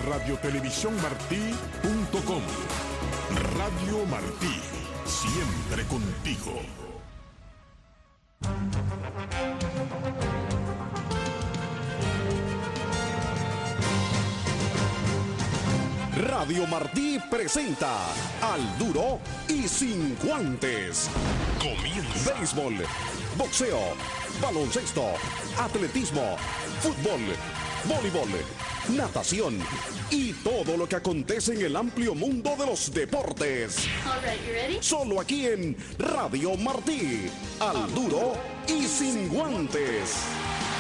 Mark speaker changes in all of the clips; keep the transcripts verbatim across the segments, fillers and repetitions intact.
Speaker 1: radio televisión martí punto com. Radio Martí, siempre contigo.
Speaker 2: Radio Martí presenta Al Duro y Sin Guantes. Comienza. Béisbol, boxeo, baloncesto, atletismo, fútbol, voleibol, natación y todo lo que acontece en el amplio mundo de los deportes.
Speaker 3: All right, you ready?
Speaker 2: Solo aquí en Radio Martí. Al Duro y Sin Guantes.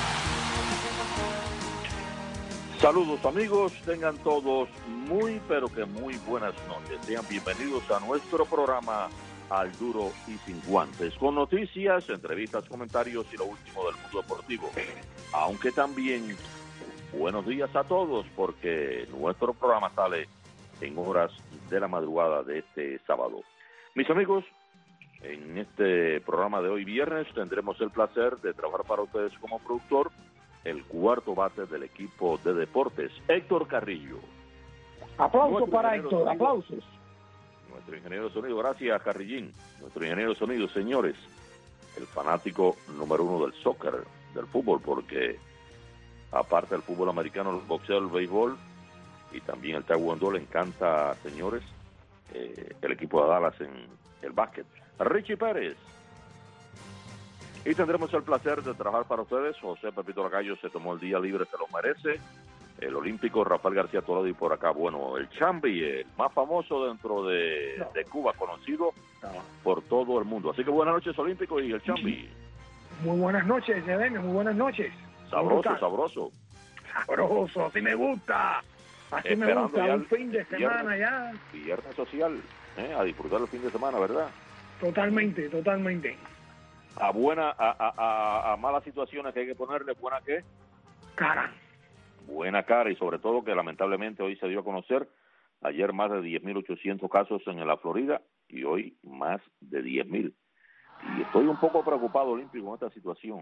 Speaker 4: Saludos amigos, tengan todos muy pero que muy buenas noches. Sean bienvenidos a nuestro programa Al Duro y Sin Guantes, con noticias, entrevistas, comentarios y lo último del mundo deportivo. Aunque también buenos días a todos, porque nuestro programa sale en horas de la madrugada de este sábado. Mis amigos, en este programa de hoy viernes tendremos el placer de trabajar para ustedes como productor el cuarto bate del equipo de deportes, Héctor Carrillo.
Speaker 5: Aplausos para Héctor, sonido, aplausos.
Speaker 4: Nuestro ingeniero de sonido, gracias Carrillín. Nuestro ingeniero de sonido, señores, el fanático número uno del soccer, del fútbol, porque aparte del fútbol americano, el boxeo, el béisbol y también el taekwondo, le encanta, señores, eh, el equipo de Dallas en el básquet. Richie Pérez. Y tendremos el placer de trabajar para ustedes. José Pepito Lacayo se tomó el día libre, se lo merece. El olímpico Rafael García Toledo y por acá, bueno, el Chambi, el más famoso dentro de, no. de Cuba, conocido no. por todo el mundo. Así que buenas noches, olímpico y el Chambi.
Speaker 5: Muy buenas noches, Edemio, muy buenas noches.
Speaker 4: Sabroso, sabroso.
Speaker 5: Sabroso, así me gusta. Así Esperando me gusta, un fin de semana viernes, ya.
Speaker 4: Viernes social, ¿eh? A disfrutar el fin de semana, ¿verdad?
Speaker 5: Totalmente, totalmente.
Speaker 4: A buena, a, a, a, a malas situaciones que hay que ponerle, ¿buena qué?
Speaker 5: Cara.
Speaker 4: Buena cara, y sobre todo que lamentablemente hoy se dio a conocer, ayer más de diez mil ochocientos casos en la Florida y hoy más de diez mil. Y estoy un poco preocupado, Olímpico, con esta situación.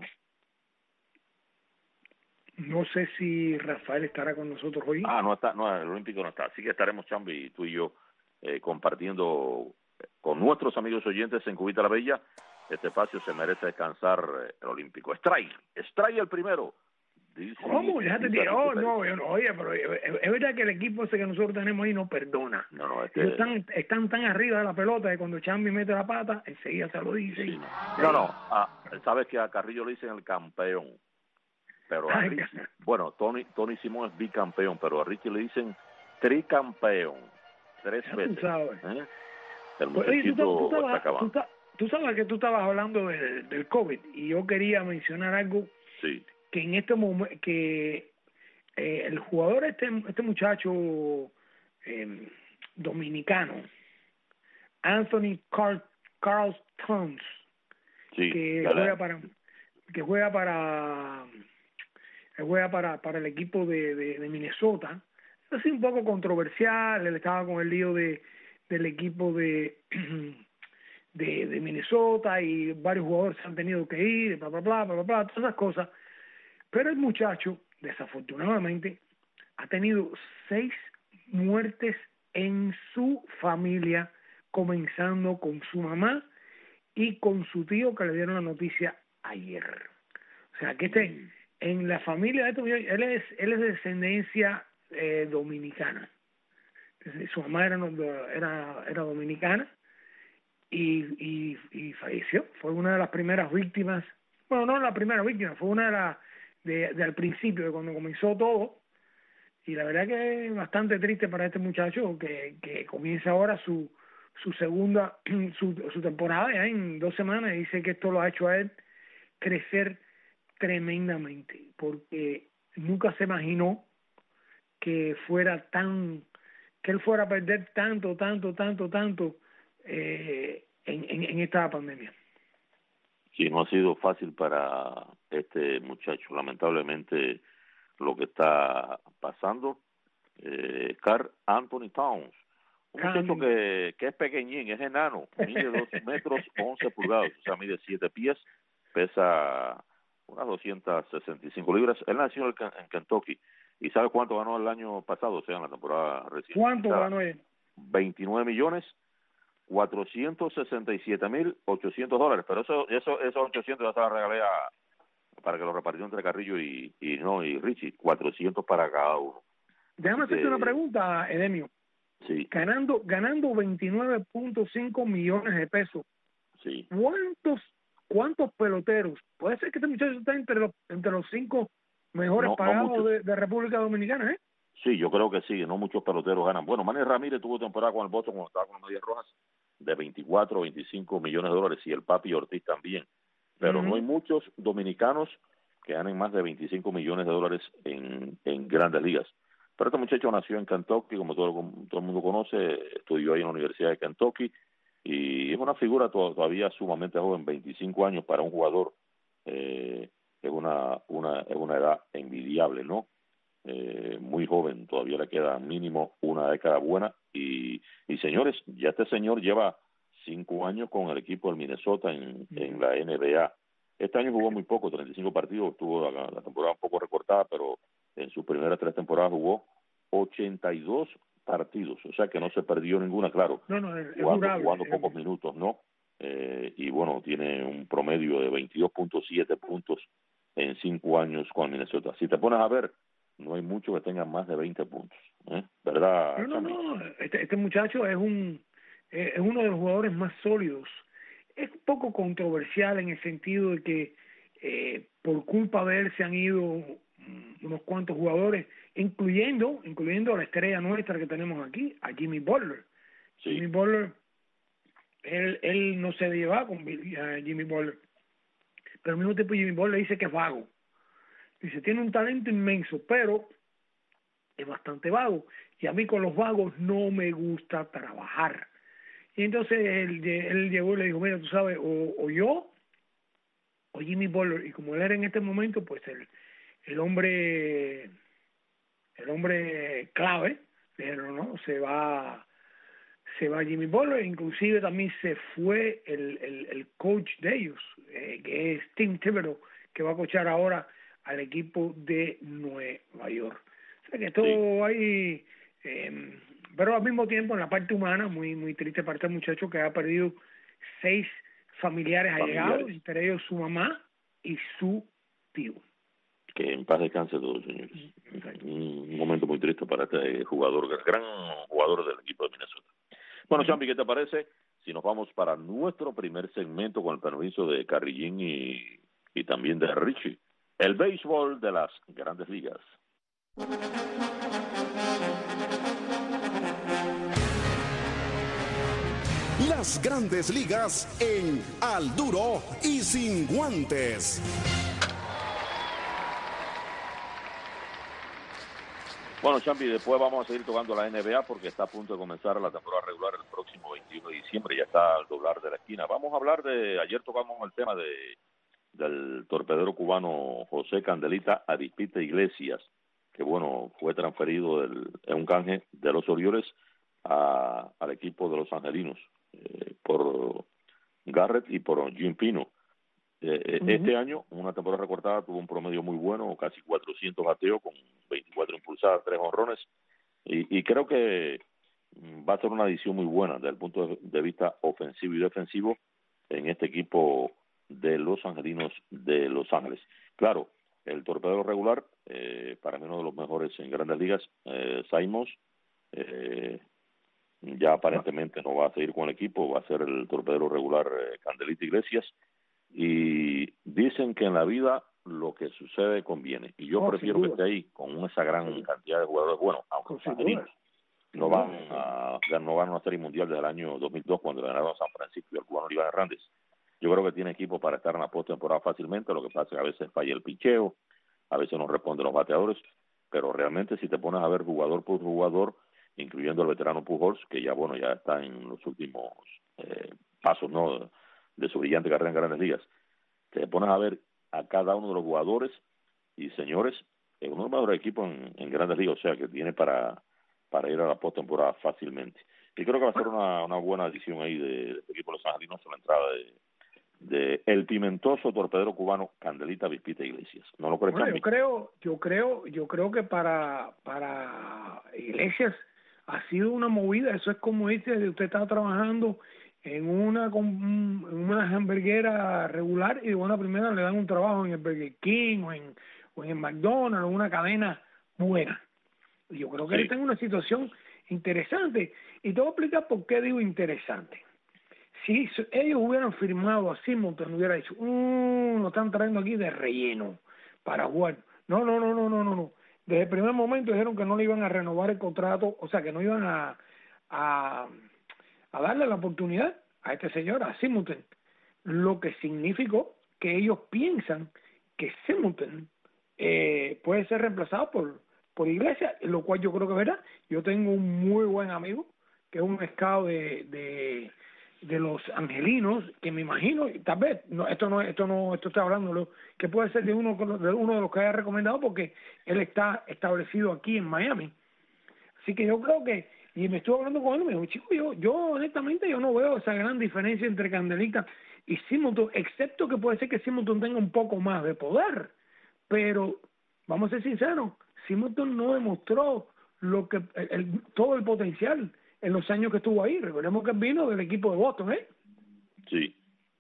Speaker 5: No sé si Rafael estará con nosotros hoy.
Speaker 4: Ah, no está, no, el Olímpico no está. Así que estaremos, Chambi, tú y yo, eh, compartiendo con nuestros amigos oyentes en Cubita la Bella. Este espacio se merece descansar eh, el Olímpico. Strike, strike el primero. Dice,
Speaker 5: ¿Cómo? Ya te digo, oh, no, yo no, oye, pero es, es verdad que el equipo ese que nosotros tenemos ahí no perdona.
Speaker 4: No, no, es que...
Speaker 5: están, están tan arriba de la pelota que cuando Chambi mete la pata, enseguida se lo dice.
Speaker 4: Sí, no, no, no ah, sabes que a Carrillo le dicen el campeón, pero a Richie, bueno, Tony, Tony Simón es bicampeón, pero a Richie le dicen tricampeón, tres
Speaker 5: ya
Speaker 4: veces.
Speaker 5: Tú sabes.
Speaker 4: ¿Eh? El
Speaker 5: pues, oye, tú, tú,
Speaker 4: está acabando.
Speaker 5: Tú, tú sabes que tú estabas hablando del, del COVID y yo quería mencionar algo.
Speaker 4: Sí.
Speaker 5: Que en este momento, que eh, el jugador, este este muchacho eh, dominicano, Anthony Carl, Carl Towns,
Speaker 4: sí,
Speaker 5: que
Speaker 4: dale.
Speaker 5: juega para que juega para que juega para para el equipo de, de, de Minnesota, es un poco controversial. Él estaba con el lío de del equipo de de, de Minnesota y varios jugadores se han tenido que ir, bla bla bla bla bla, todas esas cosas. Pero el muchacho, desafortunadamente, ha tenido seis muertes en su familia, comenzando con su mamá y con su tío que le dieron la noticia ayer. O sea, que este, en la familia de este muchacho, él es, él es de descendencia eh, dominicana. Su mamá era, era, era dominicana y, y, y falleció. Fue una de las primeras víctimas, bueno, no la primera víctima, fue una de las De, de al principio, de cuando comenzó todo, y la verdad que es bastante triste para este muchacho que, que comienza ahora su su segunda su, su temporada ya en dos semanas, y dice que esto lo ha hecho a él crecer tremendamente, porque nunca se imaginó que fuera tan que él fuera a perder tanto, tanto, tanto, tanto eh, en, en, en esta pandemia.
Speaker 4: Sí, no ha sido fácil para este muchacho, lamentablemente, lo que está pasando. Eh, Carl Anthony Towns, un Can... muchacho que, que es pequeñín, es enano, mide dos metros once pulgadas, o sea, mide siete pies, pesa unas doscientas sesenta y cinco libras. Él nació en Kentucky, ¿Y sabes cuánto ganó el año pasado, o sea, en la temporada reciente?
Speaker 5: ¿Cuánto ganó él?
Speaker 4: veintinueve millones cuatrocientos sesenta y siete mil ochocientos dólares, pero eso, eso, esos ochocientos ya se los regalé a, para que lo repartió entre Carrillo y, y no y Richie, cuatrocientos para cada uno.
Speaker 5: Déjame
Speaker 4: Así
Speaker 5: hacerte
Speaker 4: que,
Speaker 5: una pregunta, Edemio.
Speaker 4: Sí.
Speaker 5: Ganando, ganando veintinueve punto cinco millones de pesos.
Speaker 4: Sí.
Speaker 5: ¿Cuántos, cuántos peloteros? Puede ser que este muchacho está entre los, entre los cinco mejores
Speaker 4: No, no
Speaker 5: pagados
Speaker 4: muchos.
Speaker 5: de, de República Dominicana, ¿eh?
Speaker 4: Sí, yo creo que sí, no muchos peloteros ganan. Bueno, Manny Ramírez tuvo temporada con el Boston cuando estaba con las Medias Rojas de veinticuatro, veinticinco millones de dólares y el Papi Ortiz también. Pero
Speaker 5: Uh-huh.
Speaker 4: no hay muchos dominicanos que ganen más de veinticinco millones de dólares en, en grandes ligas. Pero este muchacho nació en Kentucky, como todo, como todo el mundo conoce, estudió ahí en la Universidad de Kentucky y es una figura to- todavía sumamente joven, veinticinco años para un jugador, eh, es una, una, es una edad envidiable, ¿no? Eh, muy joven, todavía le queda mínimo una década buena y, y señores, ya este señor lleva cinco años con el equipo del Minnesota en, en la N B A. Este año jugó muy poco, treinta y cinco partidos, estuvo la, la temporada un poco recortada, pero en sus primeras tres temporadas jugó ochenta y dos partidos, o sea que no se perdió ninguna, claro,
Speaker 5: No, no, es,
Speaker 4: jugando,
Speaker 5: es durable,
Speaker 4: jugando
Speaker 5: es,
Speaker 4: pocos minutos, ¿no? Eh, y bueno, tiene un promedio de veintidós punto siete puntos en cinco años con Minnesota. Si te pones a ver, no hay mucho que tengan más de veinte puntos, ¿eh? ¿Verdad,
Speaker 5: No, no,
Speaker 4: Chami?
Speaker 5: no. Este, este muchacho es un eh, es uno de los jugadores más sólidos. Es un poco controversial en el sentido de que eh, por culpa de él se han ido mm, unos cuantos jugadores, incluyendo incluyendo a la estrella nuestra que tenemos aquí, a Jimmy Butler.
Speaker 4: Sí.
Speaker 5: Jimmy Butler, él él no se lleva con uh, Jimmy Butler, pero al mismo tiempo Jimmy Butler dice que es vago. Dice, tiene un talento inmenso, pero es bastante vago y a mí con los vagos no me gusta trabajar. Y entonces él, él llegó y le dijo, mira, tú sabes, o, o yo o Jimmy Butler, y como él era en este momento pues el, el hombre el hombre clave, pero no, se va se va Jimmy Butler, inclusive también se fue el, el, el coach de ellos, eh, que es Tim Thibodeau, que va a coachar ahora al equipo de Nueva York. O sea que todo sí. Hay, eh, pero al mismo tiempo en la parte humana, muy muy triste para este muchacho que ha perdido seis familiares, familiares. allegados, entre ellos su mamá y su tío.
Speaker 4: Que en paz descanse todos, señores. Mm-hmm. Un momento muy triste para este jugador, gran jugador del equipo de Minnesota. Bueno, mm-hmm. Champi, ¿qué te parece si nos vamos para nuestro primer segmento con el permiso de Carrillín y, y también de Richie? El béisbol de las grandes ligas.
Speaker 2: Las grandes ligas en Al Duro y Sin Guantes.
Speaker 4: Bueno, Champi, después vamos a seguir tocando la N B A porque está a punto de comenzar la temporada regular el próximo veintiuno de diciembre, ya está al doblar de la esquina. Vamos a hablar de, ayer tocamos el tema de del torpedero cubano José Candelita Aripite Iglesias, que bueno, fue transferido del, en un canje de los Orioles a, al equipo de los Angelinos eh, por Garrett y por Jim Pino. Eh, uh-huh. Este año, una temporada recortada, tuvo un promedio muy bueno, casi cuatrocientos bateos con veinticuatro impulsadas, tres honrones, y, y creo que va a ser una adición muy buena desde el punto de vista ofensivo y defensivo en este equipo de los Angelinos de Los Ángeles. Claro, el torpedero regular, eh, para mí uno de los mejores en grandes ligas, eh, Simons, eh, ya aparentemente no va a seguir con el equipo, va a ser el torpedero regular eh, Candelita Iglesias, y dicen que en la vida lo que sucede conviene, y yo oh, prefiero que esté ahí con esa gran sí. cantidad de jugadores buenos, aunque los Angelinos no van a no van a una serie mundial desde el año dos mil dos cuando ganaron a San Francisco y al cubano Iván Hernández. Yo creo que tiene equipo para estar en la postemporada fácilmente, lo que pasa es que a veces falla el picheo, a veces no responden los bateadores, pero realmente si te pones a ver jugador por jugador, incluyendo el veterano Pujols, que ya bueno ya está en los últimos eh, pasos no de su brillante carrera en grandes ligas, te pones a ver a cada uno de los jugadores y señores, es uno de los mejores equipos en, en grandes ligas, o sea que tiene para, para ir a la postemporada fácilmente. Y creo que va a ser una, una buena adición ahí de, de este equipo de Los Angelinos con la entrada de de el pimentoso torpedero cubano Candelita Vispita Iglesias. ¿No lo crees,
Speaker 5: Bueno,
Speaker 4: Chambi?
Speaker 5: yo creo, yo creo, yo creo que para para Iglesias ha sido una movida. Eso es como dice, usted está trabajando en una en una hamburguera regular y de buena primera le dan un trabajo en el Burger King o en o en el McDonald's o una cadena buena. Y yo creo que
Speaker 4: Sí.
Speaker 5: él está en una situación interesante y te voy a explicar por qué digo interesante. Si ellos hubieran firmado a Simonton, hubiera dicho, mmm, lo están trayendo aquí de relleno para jugar. No, no, no, no, no, no, no. Desde el primer momento dijeron que no le iban a renovar el contrato, o sea, que no iban a, a, a darle la oportunidad a este señor, a Simonton. Lo que significó que ellos piensan que Simonton eh, puede ser reemplazado por, por Iglesias, lo cual yo creo que es verdad. Yo tengo un muy buen amigo, que es un scout de... de de los angelinos, que me imagino, tal vez, no, esto no, esto no, esto está hablando, que puede ser de uno, de uno de los que haya recomendado, porque él está establecido aquí en Miami. Así que yo creo que, y me estuve hablando con él, me dijo, chico, yo, yo honestamente yo no veo esa gran diferencia entre Candelita y Simonton, excepto que puede ser que Simonton tenga un poco más de poder, pero vamos a ser sinceros, Simonton no demostró lo que el, el, todo el potencial en los años que estuvo ahí. Recordemos que vino del equipo de Boston, ¿eh?
Speaker 4: Sí.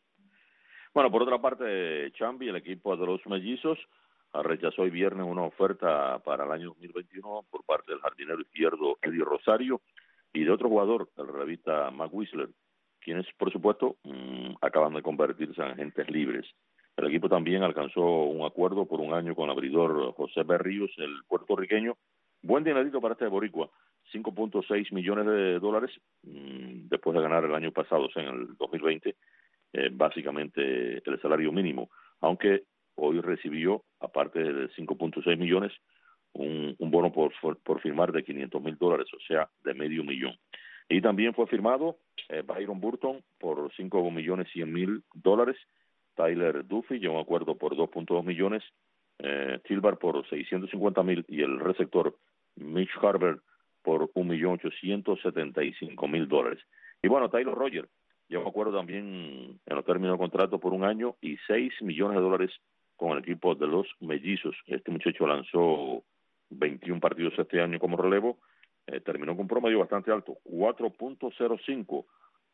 Speaker 4: Bueno, por otra parte, Chambi, el equipo de los Mellizos, rechazó hoy viernes una oferta para el año dos mil veintiuno por parte del jardinero izquierdo Eddie Rosario y de otro jugador, el relevista Mac Whistler, quienes, por supuesto, mmm, acaban de convertirse en agentes libres. El equipo también alcanzó un acuerdo por un año con el abridor José Berríos, el puertorriqueño. Buen dinerito para este boricua, cinco punto seis millones de dólares, mmm, después de ganar el año pasado, o sea, en el dos mil veinte, eh, básicamente el salario mínimo, aunque hoy recibió, aparte de cinco punto seis millones, un, un bono por, por firmar de quinientos mil dólares, o sea, de medio millón. Y también fue firmado eh, Byron Burton por cinco millones cien mil dólares, Tyler Duffy llegó a un acuerdo por dos punto dos millones, eh, Tilbar por seiscientos cincuenta mil y el receptor Mitch Harber por un millón ochocientos setenta y cinco mil dólares. Y bueno, Taylor Rogers llegó a un acuerdo también en los términos de contrato por un año y seis millones de dólares con el equipo de los Mellizos. Este muchacho lanzó veintiún partidos este año como relevo, eh, terminó con un promedio bastante alto, cuatro punto cero cinco,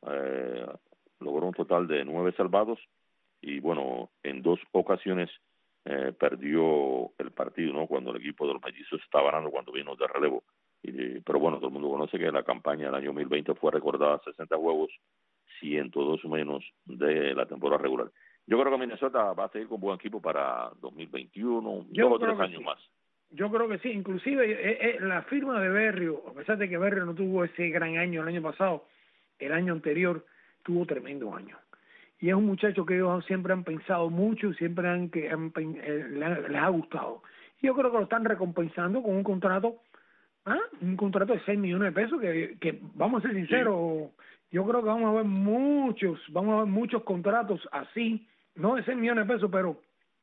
Speaker 4: eh, logró un total de nueve salvados y bueno, en dos ocasiones eh, perdió el partido, ¿no? Cuando el equipo de los Mellizos estaba ganando, cuando vino de relevo. Y, pero bueno, todo el mundo conoce que la campaña del año dos mil veinte fue recordada sesenta juegos, ciento dos menos de la temporada regular. Yo creo que Minnesota va a seguir con buen equipo para dos mil veintiuno,
Speaker 5: Yo
Speaker 4: dos o tres
Speaker 5: creo que
Speaker 4: años
Speaker 5: sí.
Speaker 4: más.
Speaker 5: Yo creo que sí, inclusive eh, eh, la firma de Berrio, a pesar de que Berrio no tuvo ese gran año el año pasado, el año anterior tuvo tremendo año. Y es un muchacho que ellos siempre han pensado mucho, siempre han, que han, eh, les ha gustado. Y yo creo que lo están recompensando con un contrato, ¿ah? un contrato de seis millones de pesos, que, que vamos a ser sinceros, sí. Yo creo que vamos a ver muchos, vamos a ver muchos contratos así, no de seis millones de pesos, pero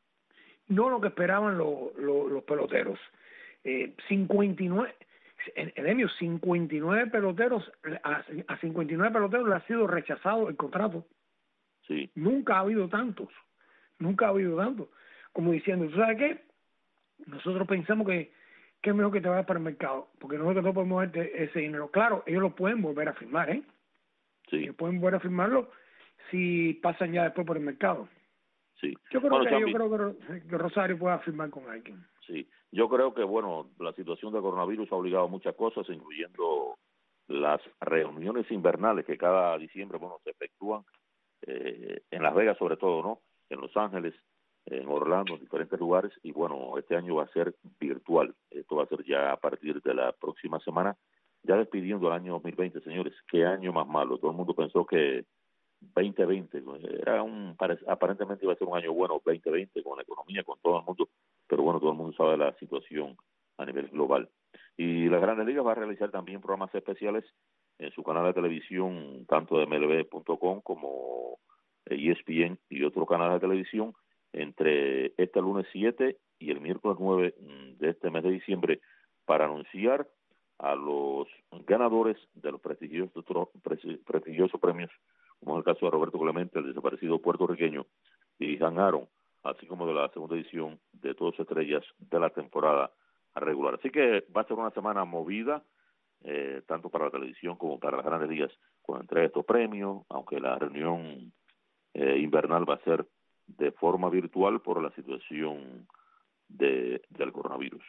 Speaker 5: no lo que esperaban los, los, los peloteros. Eh, cincuenta y nueve, Edemio, cincuenta y nueve peloteros, a, a cincuenta y nueve peloteros le ha sido rechazado el contrato.
Speaker 4: Sí.
Speaker 5: Nunca ha habido tantos, nunca ha habido tantos. Como diciendo, ¿tú sabes qué? Nosotros pensamos que, que es mejor que te vayas para el mercado, porque nosotros no podemos darte ese dinero. Claro, ellos lo pueden volver a firmar, ¿eh?
Speaker 4: Sí.
Speaker 5: Ellos pueden volver a firmarlo si pasan ya después por el mercado.
Speaker 4: Sí.
Speaker 5: Yo creo,
Speaker 4: bueno,
Speaker 5: que,
Speaker 4: Chambi,
Speaker 5: yo creo que, que Rosario pueda firmar con alguien.
Speaker 4: Sí, yo creo que, bueno, la situación del coronavirus ha obligado a muchas cosas, incluyendo las reuniones invernales que cada diciembre, bueno, se efectúan eh, en Las Vegas sobre todo, ¿no? En Los Ángeles, en Orlando, en diferentes lugares, y bueno, este año va a ser virtual. Esto va a ser ya a partir de la próxima semana, ya despidiendo el año dos mil veinte, señores. Qué año más malo. Todo el mundo pensó que veinte veinte era un, aparentemente iba a ser un año bueno, veinte veinte, con la economía, con todo el mundo, pero bueno, todo el mundo sabe la situación a nivel global. Y las Grandes Ligas va a realizar también programas especiales en su canal de televisión, tanto de M L B punto com como E S P N y otro canal de televisión, entre este lunes siete y el miércoles nueve de este mes de diciembre, para anunciar a los ganadores de los prestigiosos, prestigiosos premios como es el caso de Roberto Clemente, el desaparecido puertorriqueño, y Dan Aaron, así como de la segunda edición de Todos Estrellas de la temporada regular. Así que va a ser una semana movida, eh, tanto para la televisión como para las grandes ligas, con entrega de estos premios, aunque la reunión eh, invernal va a ser de forma virtual por la situación de del coronavirus.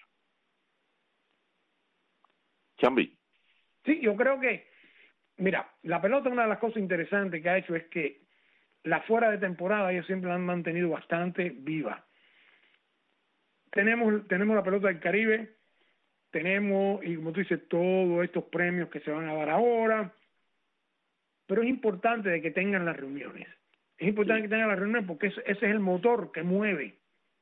Speaker 4: Chambi.
Speaker 5: Sí, yo creo que, mira, la pelota, una de las cosas interesantes que ha hecho es que la fuera de temporada ellos siempre la han mantenido bastante viva. Tenemos, tenemos la pelota del Caribe, tenemos, y como tú dices, todos estos premios que se van a dar ahora, pero es importante de que tengan las reuniones. Es importante sí. que tengan las reuniones porque ese, ese es el motor que mueve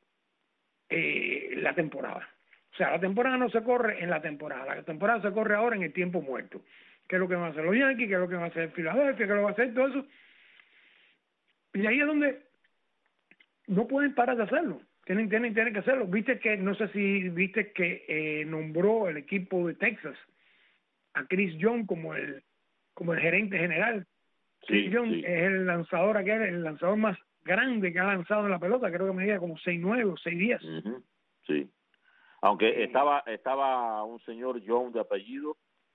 Speaker 5: eh, la temporada. O sea, la temporada no se corre en la temporada, la temporada se corre ahora en el tiempo muerto. ¿Qué es lo que van a hacer los Yankees? ¿Qué es lo que van a hacer Filadelfia? ¿Qué es lo que va a hacer todo eso? Y ahí es donde no pueden parar de hacerlo. Tienen, tienen, tienen que hacerlo. Viste que, no sé si viste que eh, nombró el equipo de Texas a Chris Young como el como el gerente general. Sí, Chris Young sí. es el lanzador aquel, el lanzador más grande que ha lanzado en la pelota. Creo que medía como seis nueve o seis diez.
Speaker 4: Uh-huh. Sí. Aunque eh, estaba estaba un señor Young de apellido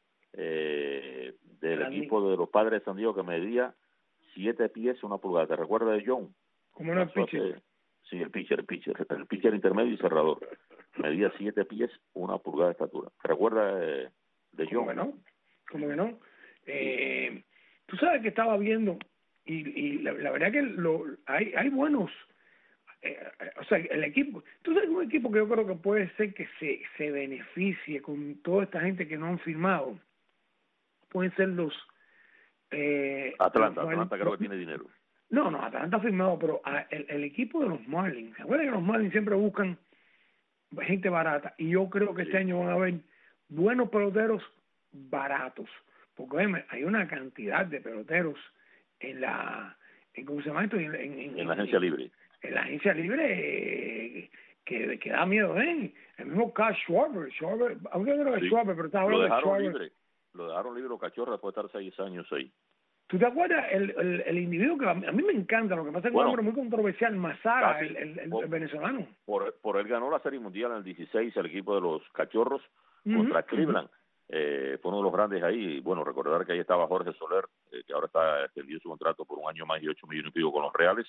Speaker 4: eh, del Randy. equipo de los Padres de San Diego que medía siete pies una pulgada. ¿Te recuerdas de Young?
Speaker 5: ¿Cómo no el pitcher?
Speaker 4: Sí, el pitcher, el pitcher, el pitcher intermedio y cerrador. Medía siete pies, una pulgada de estatura. ¿Te recuerdas de, de Young?
Speaker 5: ¿Cómo que no? ¿Cómo que no? Eh, tú sabes que estaba viendo, y, y la, la verdad que lo, hay, hay buenos, eh, o sea, el equipo, tú sabes un equipo que yo creo que puede ser que se, se beneficie con toda esta gente que no han firmado, pueden ser los... Eh,
Speaker 4: Atlanta,
Speaker 5: los
Speaker 4: Atlanta creo que tiene dinero.
Speaker 5: No, no, Atlanta ha firmado, pero el, el equipo de los Marlins, ¿se acuerdan que los Marlins siempre buscan gente barata? Y yo creo que sí. este año van a haber buenos peloteros baratos, porque oye, hay una cantidad de peloteros en la, en, ¿cómo se llama esto? En, en, en,
Speaker 4: en la agencia libre.
Speaker 5: En la agencia libre eh, que, que da miedo, ¿eh? El mismo Kyle Schwarber, Schwarber, aunque yo creo que
Speaker 4: sí.
Speaker 5: Schwarber, pero estaba hablando
Speaker 4: de Schwarber.
Speaker 5: Libre.
Speaker 4: Lo dejaron libre, cachorro, después de estar seis años ahí.
Speaker 5: ¿Tú te acuerdas el, el, el individuo que a mí, a mí me encanta? Lo que pasa es que bueno, es un hombre muy controversial, Mazara, el, el, el,
Speaker 4: por,
Speaker 5: el venezolano.
Speaker 4: Por, por él ganó la Serie Mundial en el dieciséis, el equipo de los Cachorros uh-huh, contra Cleveland. Uh-huh. Eh, fue uno de los grandes ahí. Bueno, recordar que ahí estaba Jorge Soler, eh, que ahora está extendido su contrato por un año más y ocho millones y pico con los Reales.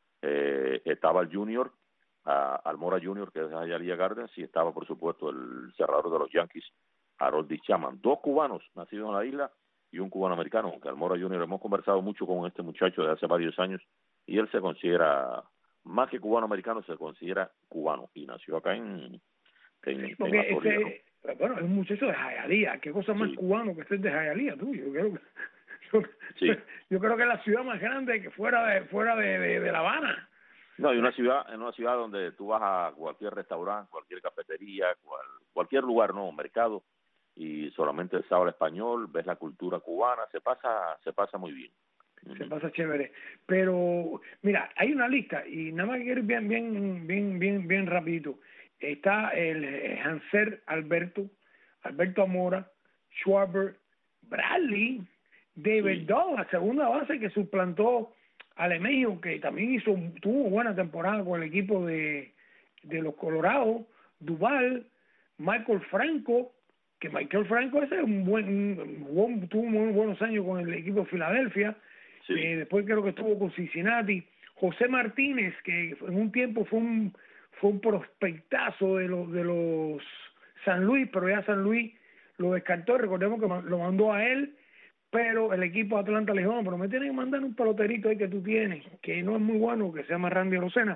Speaker 4: Eh, estaba el Junior, uh, Almora Junior, que es de Hialeah Gardens, y estaba, por supuesto, el cerrador de los Yankees, Harold Chapman. Dos cubanos nacidos en la isla y un cubano americano, aunque Almora Junior hemos conversado mucho con este muchacho de hace varios años y él se considera, más que cubano americano, se considera cubano y nació acá en, en,
Speaker 5: sí, en
Speaker 4: la Florida,
Speaker 5: ese, ¿no? Bueno, es un muchacho de Hialeah, qué cosa más sí. cubano que ser de Hialeah, tú, yo creo que yo, sí. yo creo que es la ciudad más grande que fuera de fuera de, de, de La Habana.
Speaker 4: No, hay una ciudad, en una ciudad donde tú vas a cualquier restaurante, cualquier cafetería, cual, cualquier lugar, no, mercado, y solamente se habla español, ves la cultura cubana, se pasa se pasa muy bien.
Speaker 5: Se pasa chévere. Pero, mira, hay una lista, y nada más que quiero ir bien, bien, bien, bien, bien rapidito. Está el Hanser Alberto, Alberto Amora, Schwarber, Bradley, David sí. Dahl, la segunda base que suplantó a LeMahieu, que también hizo tuvo buena temporada con el equipo de, de los Colorados, Duval, Michael Franco, que Michael Franco ese es un buen, un, tuvo muy buenos años con el equipo de Filadelfia, sí. eh, después creo que estuvo con Cincinnati, José Martínez, que en un tiempo fue un fue un prospectazo de los de los San Luis, pero ya San Luis lo descartó, recordemos que lo mandó a él, pero el equipo de Atlanta le dijo, no, pero me tienen que mandar un peloterito ahí que tú tienes, que no es muy bueno, que se llama Randy Arocena,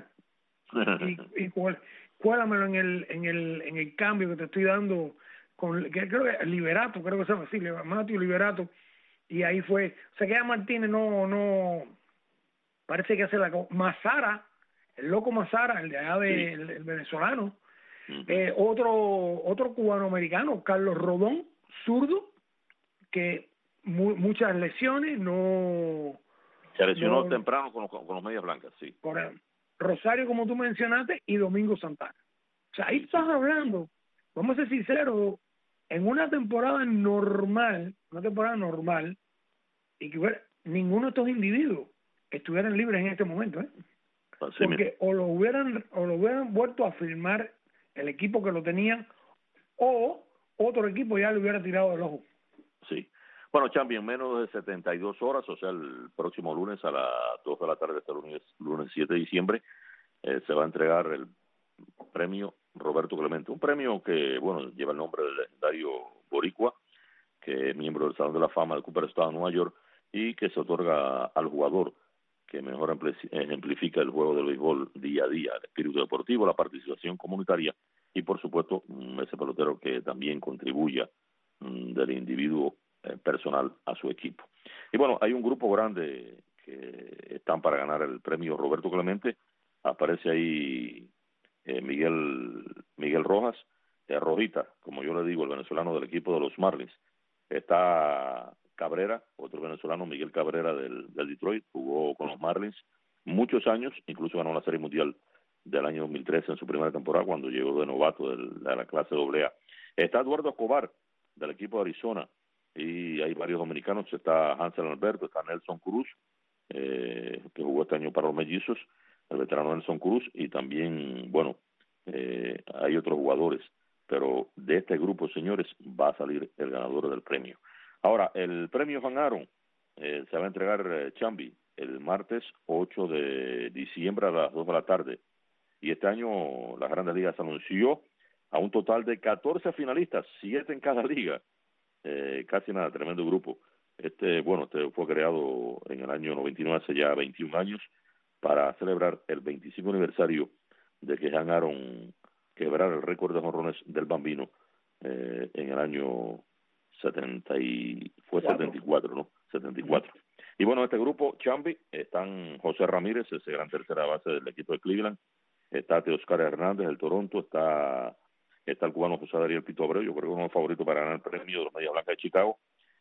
Speaker 5: y, y cuál, cuélamelo en el, en el, en el cambio que te estoy dando, con que creo que Liberato, creo que se llama así, Matthew Liberato, y ahí fue, o sea que ya Martínez no, no, parece que hace la Mazara, el loco Mazara, el de allá de, sí. el, el venezolano, uh-huh. eh, otro, otro cubano americano, Carlos Rodón, zurdo, que mu muchas lesiones, no...
Speaker 4: Se lesionó
Speaker 5: no,
Speaker 4: temprano con los, con los medias blancas, sí.
Speaker 5: Por ejemplo, Rosario, como tú mencionaste, y Domingo Santana. O sea, ahí estás hablando, vamos a ser sinceros, en una temporada normal, una temporada normal, y que hubiera, ninguno de estos individuos estuvieran libres en este momento, ¿eh?
Speaker 4: Así
Speaker 5: Porque
Speaker 4: mismo.
Speaker 5: o lo hubieran o lo hubieran vuelto a firmar el equipo que lo tenía, o otro equipo ya le hubiera tirado el ojo.
Speaker 4: Sí. Bueno, Chambi, en menos de setenta y dos horas, o sea, el próximo lunes a las dos de la tarde, este lunes, lunes siete de diciembre, eh, se va a entregar el premio Roberto Clemente. Un premio que, bueno, lleva el nombre del legendario boricua, que es miembro del Salón de la Fama del Cooperstown, Nueva York, y que se otorga al jugador que mejor ejemplifica el juego del béisbol día a día, el espíritu deportivo, la participación comunitaria y, por supuesto, ese pelotero que también contribuya del individuo eh, personal a su equipo. Y bueno, hay un grupo grande que están para ganar el premio Roberto Clemente. Aparece ahí eh, Miguel Miguel Rojas, eh, Rojita, como yo le digo, el venezolano del equipo de los Marlins. Está Cabrera, otro venezolano, Miguel Cabrera del, del Detroit, jugó con los Marlins muchos años, incluso ganó la Serie Mundial del año dos mil trece en su primera temporada cuando llegó de novato del, de la clase doble A. Está Eduardo Escobar del equipo de Arizona y hay varios dominicanos, está Hansel Alberto, está Nelson Cruz, eh, que jugó este año para los Mellizos, el veterano Nelson Cruz, y también, bueno, eh, hay otros jugadores, pero de este grupo, señores, va a salir el ganador del premio. Ahora, el premio Van Aaron eh, se va a entregar, eh, Chambi, el martes ocho de diciembre a las dos de la tarde, y este año la Grandes Ligas anunció a un total de catorce finalistas, siete en cada liga, eh, casi nada, tremendo grupo. Este, bueno, este fue creado en el año noventa y nueve, hace ya veintiún años, para celebrar el veinticinco aniversario de que Van Aaron quebrara el récord de jonrones del Bambino eh, en el año setenta y, fue setenta y cuatro, ¿no? setenta y cuatro. Y bueno, este grupo, Chambi, están José Ramírez, ese gran tercera base del equipo de Cleveland, está Teoscar Hernández del Toronto, está está el cubano José Dariel Pito Abreu, yo creo que uno de los favoritos para ganar el premio de los Medias Blancas de Chicago,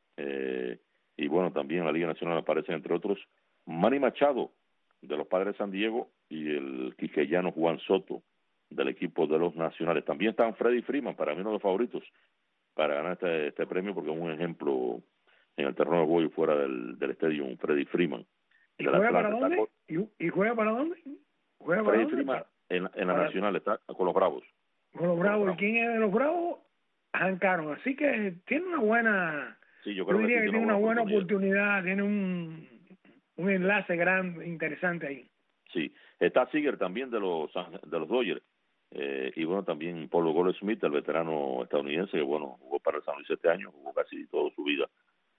Speaker 4: eh, y bueno, también en la Liga Nacional aparecen entre otros Manny Machado de los Padres de San Diego y el quiqueyano Juan Soto del equipo de los Nacionales. También están Freddie Freeman, para mí uno de los favoritos para ganar este, este premio, porque es un ejemplo en el terreno de juego y fuera del, del estadio, un Freddie Freeman.
Speaker 5: ¿Y juega para dónde? ¿Y, ¿Y juega para dónde? ¿Juega para
Speaker 4: Freddie
Speaker 5: dónde?
Speaker 4: Freeman en, en la
Speaker 5: para...
Speaker 4: Nacional está con los Bravos.
Speaker 5: Con los Bravos. ¿Y quién es de los Bravos? Hank Aaron. Así que tiene una buena...
Speaker 4: Sí, yo creo
Speaker 5: yo diría
Speaker 4: que,
Speaker 5: que tiene una buena oportunidad, oportunidad tiene un, un enlace gran, interesante ahí.
Speaker 4: Sí, está Seager también de los de los Dodgers, eh, y bueno, también Paulo Goldschmidt, el veterano estadounidense, que bueno, jugó para el San Luis este año, jugó casi toda su vida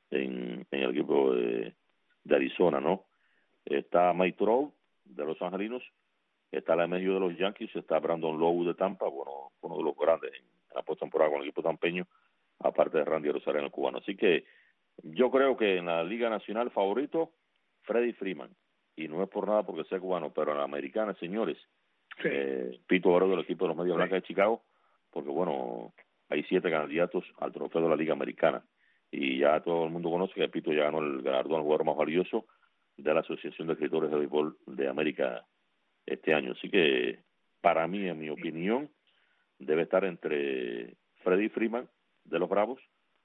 Speaker 4: en, en el equipo de, de Arizona, ¿no? Está Mike Trout de los Angelinos, está la medio de los Yankees, está Brandon Lowe de Tampa, bueno, uno de los grandes en la postemporada con el equipo tampeño, aparte de Randy Arozarena, el cubano. Así que yo creo que en la Liga Nacional favorito, Freddie Freeman, y no es por nada porque sea cubano, pero en la americana, señores, sí. eh, Pito Abreu del equipo de los Medias sí. Blancas de Chicago, porque bueno, hay siete candidatos al trofeo de la Liga Americana, y ya todo el mundo conoce que Pito ya ganó el galardón al jugador más valioso de la Asociación de Escritores de Béisbol de América este año. Así que, para mí, en mi opinión, debe estar entre Freddie Freeman de los Bravos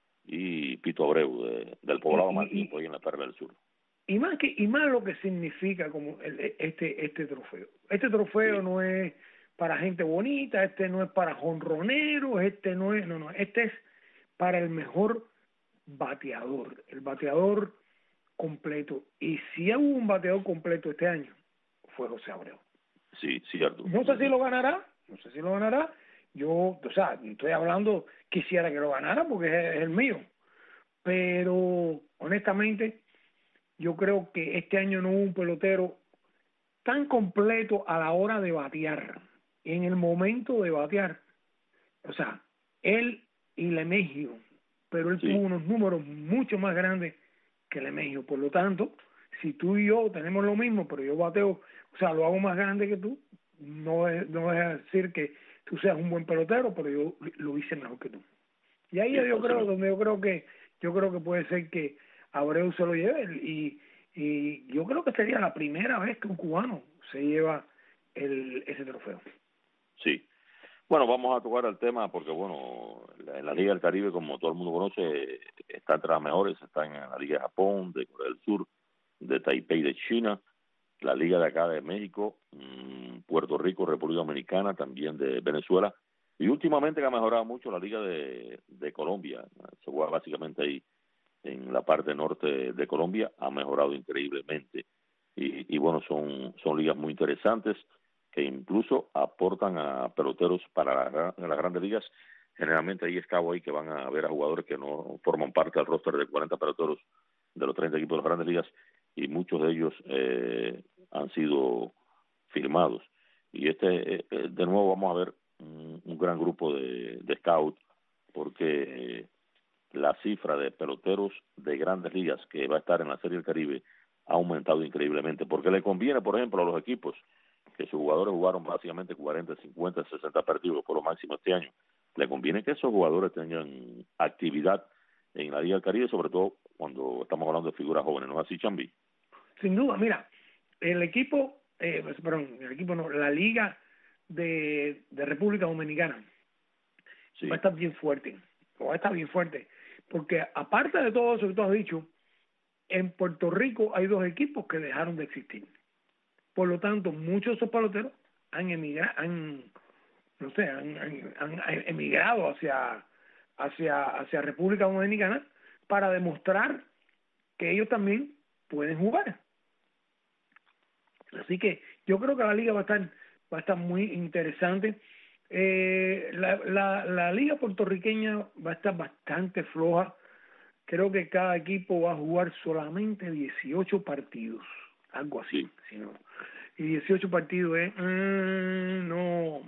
Speaker 4: y Pito Abreu de, del poblado
Speaker 5: y,
Speaker 4: más
Speaker 5: y,
Speaker 4: tiempo ahí en la Perla del Sur.
Speaker 5: Y más que y más lo que significa como el, este este trofeo. Este trofeo sí. no es para gente bonita, este no es para jonroneros, este no es, no, no, este es para el mejor bateador, el bateador completo. Y si hubo un bateador completo este año, fue José Abreu.
Speaker 4: Sí, cierto.
Speaker 5: No sé si lo ganará, no sé si lo ganará. Yo, o sea, estoy hablando, quisiera que lo ganara porque es, es el mío. Pero, honestamente, yo creo que este año no hubo un pelotero tan completo a la hora de batear, en el momento de batear. O sea, él y LeMahieu, pero él sí. tuvo unos números mucho más grandes que LeMahieu. Por lo tanto, si tú y yo tenemos lo mismo, pero yo bateo, o sea, lo hago más grande que tú, no es, no es decir que tú seas un buen pelotero, pero yo lo hice mejor que tú. Y ahí sí, yo creo, sí. donde yo creo que, yo creo que puede ser que Abreu se lo lleve, y, y yo creo que sería la primera vez que un cubano se lleva el, ese trofeo.
Speaker 4: Sí. Bueno, vamos a tocar el tema porque, bueno, en la Liga del Caribe, como todo el mundo conoce, está entre las mejores, está en la Liga de Japón, de Corea del Sur, de Taipei de China, la liga de acá de México, mmm, Puerto Rico, República Dominicana, también de Venezuela, y últimamente que ha mejorado mucho la liga de, de Colombia. Se juega básicamente ahí en la parte norte de Colombia, ha mejorado increíblemente. Y, y bueno, son, son ligas muy interesantes que incluso aportan a peloteros para la, las grandes ligas. Generalmente hay escabos ahí que van a ver a jugadores que no forman parte del roster de cuarenta peloteros de los treinta equipos de las grandes ligas, y muchos de ellos eh, han sido firmados. Y este, eh, de nuevo vamos a ver un, un gran grupo de, de scouts, porque la cifra de peloteros de grandes ligas que va a estar en la Serie del Caribe ha aumentado increíblemente, porque le conviene, por ejemplo, a los equipos que sus jugadores jugaron básicamente cuarenta, cincuenta, sesenta partidos por lo máximo este año. Le conviene que esos jugadores tengan actividad en la Liga del Caribe, sobre todo cuando estamos hablando de figuras jóvenes, ¿no es así, Chambi?
Speaker 5: Sin duda, mira, el equipo, eh, perdón, el equipo no, la Liga de, de República Dominicana sí. va a estar bien fuerte, va a estar bien fuerte, porque aparte de todo eso que tú has dicho, en Puerto Rico hay dos equipos que dejaron de existir. Por lo tanto, muchos de esos peloteros han emigrado, han, no sé, han, han, han emigrado hacia, hacia, hacia República Dominicana para demostrar que ellos también pueden jugar. Así que yo creo que la liga va a estar, va a estar muy interesante. Eh, la, la, la liga puertorriqueña va a estar bastante floja. Creo que cada equipo va a jugar solamente dieciocho partidos, algo así. Si no. Y dieciocho partidos es, eh, no,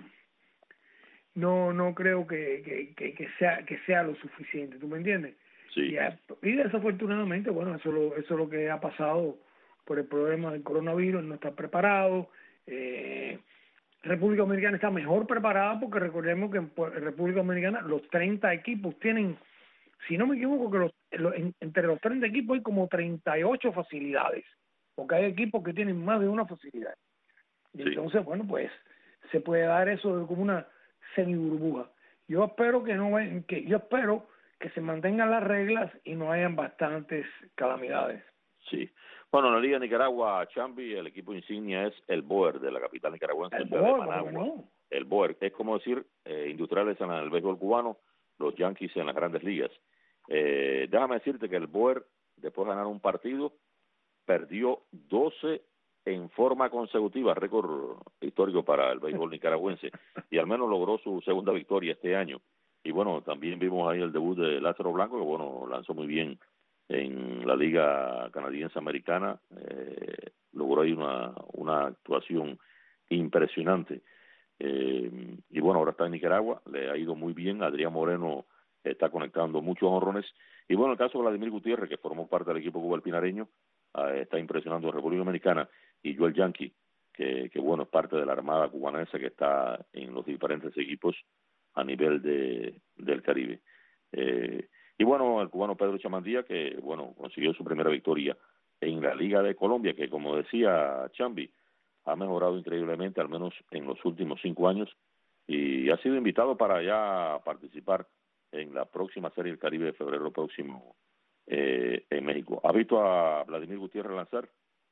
Speaker 5: no, no creo que, que, que, que sea que sea lo suficiente. ¿Tú me entiendes?
Speaker 4: Sí.
Speaker 5: Y, y desafortunadamente, bueno, eso, lo, eso es lo que ha pasado por el problema del coronavirus, no está preparado. Eh, República Dominicana está mejor preparada porque recordemos que en República Dominicana los treinta equipos tienen, si no me equivoco, que los, los, en, entre los treinta equipos hay como treinta y ocho facilidades, porque hay equipos que tienen más de una facilidad. Y sí. Entonces, bueno, pues se puede dar eso de como una semi burbuja. Yo espero que no que yo espero que se mantengan las reglas y no hayan bastantes calamidades.
Speaker 4: Sí. Bueno, en la Liga de Nicaragua, Chambi, el equipo insignia es el Boer de la capital nicaragüense.
Speaker 5: El Boer, no.
Speaker 4: El Boer, es como decir, eh, Industriales en el béisbol cubano, los Yankees en las grandes ligas. Eh, déjame decirte que el Boer, después de ganar un partido, perdió doce en forma consecutiva, récord histórico para el béisbol nicaragüense, y al menos logró su segunda victoria este año. Y bueno, también vimos ahí el debut de Lázaro Blanco, que bueno, lanzó muy bien en la Liga Canadiense Americana, eh, logró ahí una, una actuación impresionante. Eh, y bueno, ahora está en Nicaragua, le ha ido muy bien. Adrián Moreno está conectando muchos honrones. Y bueno, el caso de Vladimir Gutiérrez, que formó parte del equipo Cuba el Pinareño, eh, está impresionando a República Dominicana. Y Joel Yankee, que, que bueno, es parte de la Armada cubanesa que está en los diferentes equipos a nivel de del Caribe. Eh, y bueno, el cubano Pedro Chamandía, que bueno, consiguió su primera victoria en la Liga de Colombia, que como decía Chambi, ha mejorado increíblemente, al menos en los últimos cinco años, y ha sido invitado para ya participar en la próxima Serie del Caribe de febrero próximo eh, en México. ¿Ha visto a Vladimir Gutiérrez lanzar?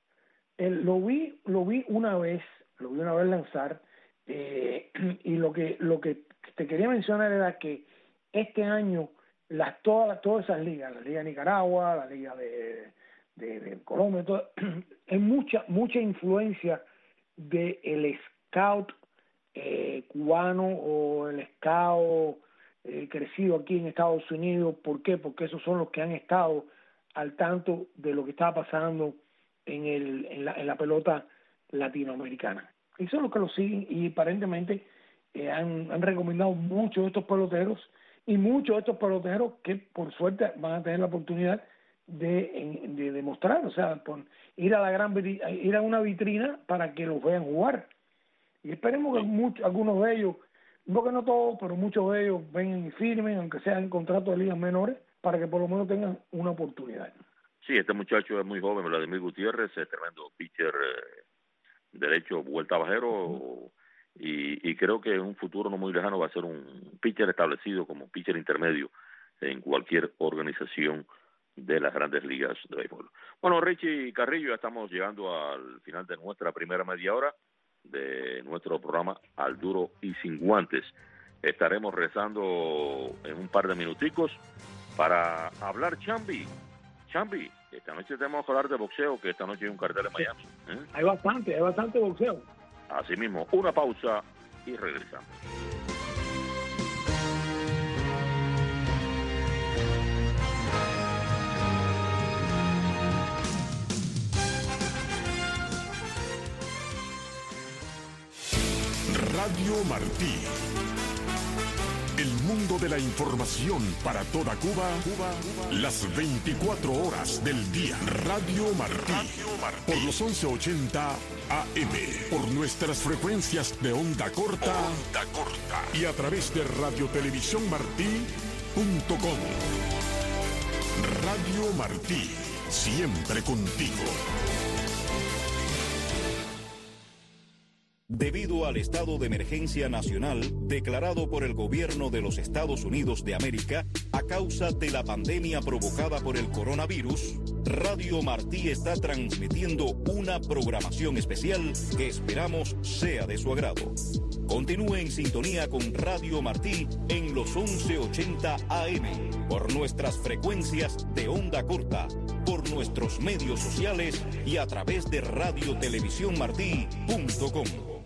Speaker 5: El, lo vi, lo vi una vez, lo vi una vez lanzar, eh, y lo que lo que te quería mencionar era que este año las todas todas esas ligas, la Liga de Nicaragua, la Liga de, de, de Colombia, todo, hay mucha mucha influencia de el scout eh, cubano o el scout eh, crecido aquí en Estados Unidos. ¿Por qué? Porque esos son los que han estado al tanto de lo que estaba pasando en el en la, en la pelota latinoamericana. Y son los que lo siguen y aparentemente eh, han, han recomendado muchos de estos peloteros y muchos de estos peloteros que por suerte van a tener la oportunidad de, de demostrar, o sea, por ir a la gran ir a una vitrina para que los vean jugar. Y esperemos que muchos, algunos de ellos, no que no todos, pero muchos de ellos vengan y firmen, aunque sean contratos de ligas menores, para que por lo menos tengan una oportunidad.
Speaker 4: Sí, este muchacho es muy joven, Vladimir Gutiérrez, es tremendo pitcher eh, derecho, vuelta bajero, uh-huh. y, y creo que en un futuro no muy lejano va a ser un pitcher establecido como pitcher intermedio en cualquier organización de las grandes ligas de béisbol. Bueno, Richie Carrillo, ya estamos llegando al final de nuestra primera media hora de nuestro programa Al Duro y Sin Guantes. Estaremos rezando en un par de minuticos para hablar, Chambi. Chambi, esta noche tenemos que hablar de boxeo, que esta noche hay un cartel en Miami. ¿eh?
Speaker 5: Hay bastante, hay bastante boxeo.
Speaker 4: Así mismo, una pausa y regresamos.
Speaker 1: Radio Martí. El mundo de la información para toda Cuba, Cuba, Cuba, las veinticuatro horas del día. Radio Martí. Radio Martí. Por los once ochenta A M. Por nuestras frecuencias de onda corta. Onda corta. Y a través de radio televisión martí punto com. Radio Martí. Siempre contigo.
Speaker 2: Debido al estado de emergencia nacional declarado por el gobierno de los Estados Unidos de América a causa de la pandemia provocada por el coronavirus, Radio Martí está transmitiendo una programación especial que esperamos sea de su agrado. Continúe en sintonía con Radio Martí en los once ochenta A M, por nuestras frecuencias de onda corta, por nuestros medios sociales y a través de radio televisión martí punto com.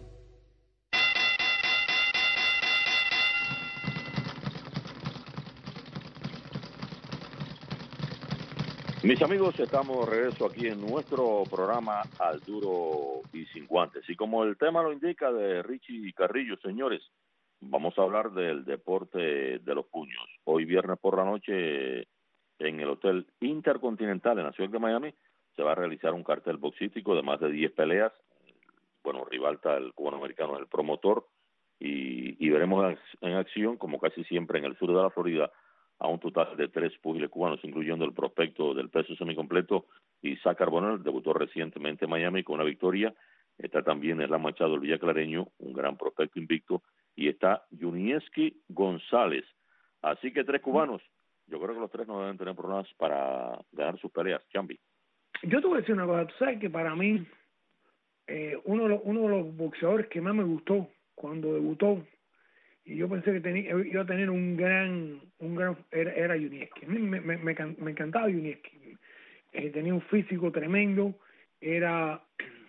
Speaker 4: Mis amigos, estamos de regreso aquí en nuestro programa Al Duro y Sin Guantes. Y como el tema lo indica de Richie Carrillo, señores, vamos a hablar del deporte de los puños. Hoy viernes por la noche en el Hotel Intercontinental en la ciudad de Miami se va a realizar un cartel boxístico de más de diez peleas. Bueno, Rivalta, el cubano-americano, es el promotor y, y veremos en acción, como casi siempre en el sur de la Florida, a un total de tres púgiles cubanos, incluyendo el prospecto del peso semicompleto Isaac Carbonell, debutó recientemente en Miami con una victoria. Está también Erlan Machado, el villaclareño, un gran prospecto invicto, y está Yunieski González. Así que tres cubanos, yo creo que los tres no deben tener problemas para ganar sus peleas. Chambi.
Speaker 5: Yo te voy a decir una cosa, tú sabes que para mí, eh, uno, de los, uno de los boxeadores que más me gustó cuando debutó, y yo pensé que tenía, iba a tener un gran, un gran era, era Yunieski. A mí me, me, me, me encantaba Yunieski. Eh, tenía un físico tremendo, era,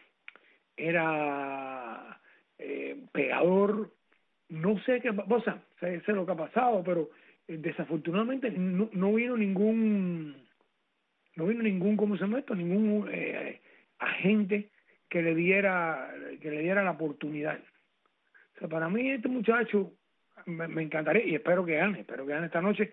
Speaker 5: era eh, pegador, no sé qué, o sea, sé, sé lo que ha pasado, pero eh, desafortunadamente no, no vino ningún, no vino ningún, ¿cómo se llama esto? Ningún eh, agente que le diera, que le diera la oportunidad. O sea, para mí este muchacho me, me encantaría, y espero que gane, espero que gane esta noche.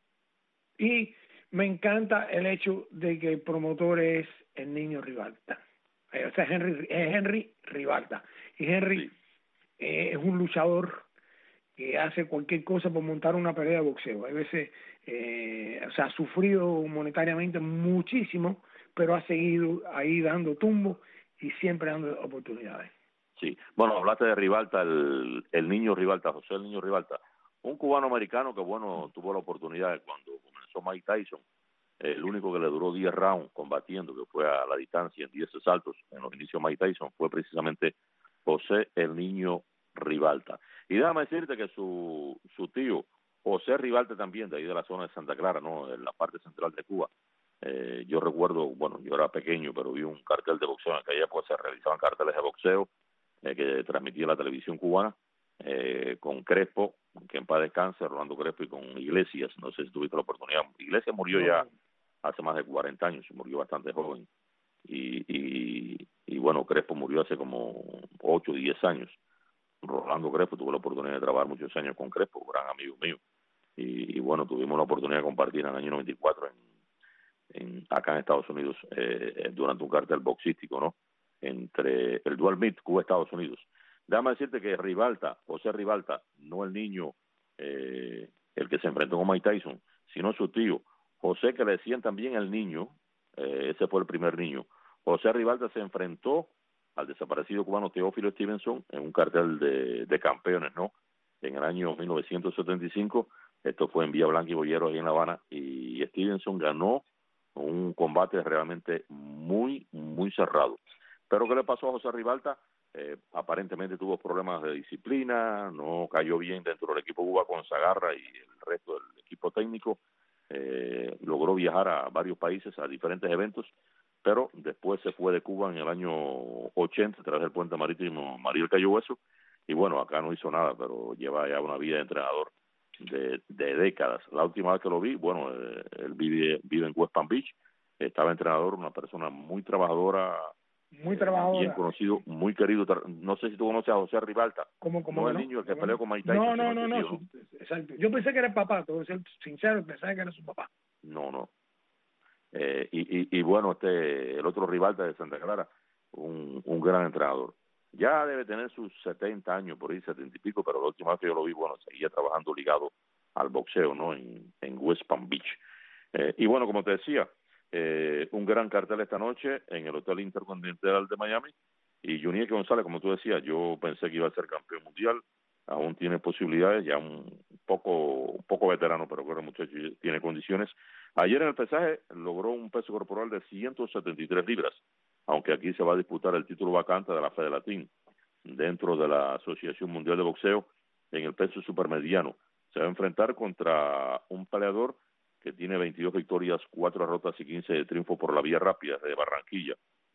Speaker 5: Y me encanta el hecho de que el promotor es el niño Rivalta. Eh, o sea, Henry, es Henry Rivalta. Y Henry sí. eh, es un luchador que hace cualquier cosa por montar una pelea de boxeo. A veces, eh, o sea, ha sufrido monetariamente muchísimo, pero ha seguido ahí dando tumbos y siempre dando oportunidades.
Speaker 4: Sí, bueno, hablaste de Rivalta, el, el niño Rivalta, José el niño Rivalta, un cubano-americano que, bueno, tuvo la oportunidad de cuando comenzó Mike Tyson, el único que le duró diez rounds combatiendo, que fue a la distancia en diez asaltos en los inicios de Mike Tyson, fue precisamente José el niño Rivalta. Y déjame decirte que su, su tío, José Rivalta también, de ahí de la zona de Santa Clara, ¿no?, en la parte central de Cuba. Eh, yo recuerdo, bueno, yo era pequeño, pero vi un cartel de boxeo, en aquella época se realizaban carteles de boxeo, Eh, que transmitía la televisión cubana, eh, con Crespo, que en paz descanse, Rolando Crespo, y con Iglesias. No sé si tuviste la oportunidad. Iglesias murió ya hace más de cuarenta años, murió bastante joven. Y, y, y bueno, Crespo murió hace como ocho o diez años. Rolando Crespo, tuve la oportunidad de trabajar muchos años con Crespo, gran amigo mío. Y, y bueno, tuvimos la oportunidad de compartir en el año noventa y cuatro en, en, acá en Estados Unidos, eh, durante un cartel boxístico, ¿no?, entre el Dual Meet Cuba-Estados Unidos. Déjame decirte que Rivalta, José Rivalta, no el niño, eh, el que se enfrentó con Mike Tyson, sino su tío, José, que le decían también el niño, eh, ese fue el primer niño. José Rivalta se enfrentó al desaparecido cubano Teófilo Stevenson en un cartel de, de campeones, ¿no?, en el año mil novecientos setenta y cinco. Esto fue en Villa Blanca y Boyeros, ahí en La Habana, y Stevenson ganó un combate realmente muy, muy cerrado. Pero ¿qué le pasó a José Ribalta? Eh, aparentemente tuvo problemas de disciplina, no cayó bien dentro del equipo Cuba con Zagarra y el resto del equipo técnico. Eh, logró viajar a varios países, a diferentes eventos, pero después se fue de Cuba en el año ochenta, tras el puente marítimo Mariel Cayo Hueso, y bueno, acá no hizo nada, pero lleva ya una vida de entrenador de, de décadas. La última vez que lo vi, bueno, eh, él vive, vive en West Palm Beach, estaba entrenador, una persona muy trabajadora,
Speaker 5: muy trabajadora,
Speaker 4: bien conocido, muy querido. No sé si tú conoces a José Ribalta.
Speaker 5: ¿Cómo, cómo
Speaker 4: no
Speaker 5: que
Speaker 4: el
Speaker 5: no?
Speaker 4: niño el que
Speaker 5: ¿Cómo
Speaker 4: peleó
Speaker 5: no?
Speaker 4: con Mike Tyson.
Speaker 5: No, no,
Speaker 4: sino
Speaker 5: no,
Speaker 4: el
Speaker 5: no,
Speaker 4: tío,
Speaker 5: su, exacto. Yo pensé que era el papá, te voy a ser sincero, pensaba que era su papá.
Speaker 4: No, no. Eh, y, y, y bueno, este el otro Ribalta de Santa Clara, un, un gran entrenador. Ya debe tener sus setenta años, por ahí setenta y pico, pero la última vez que yo lo vi, bueno, seguía trabajando ligado al boxeo, ¿no? En, en West Palm Beach. Eh, y bueno, como te decía, eh, un gran cartel esta noche en el Hotel Intercontinental de Miami. Y Junique González, como tú decías, yo pensé que iba a ser campeón mundial, aún tiene posibilidades, ya un poco un poco veterano, pero creo que el muchacho tiene condiciones. Ayer en el pesaje logró un peso corporal de ciento setenta y tres libras, aunque aquí se va a disputar el título vacante de la Fedelatín dentro de la Asociación Mundial de Boxeo en el peso supermediano. Se va a enfrentar contra un peleador que tiene veintidós victorias, cuatro derrotas y quince de triunfo por la vía rápida de Barranquilla,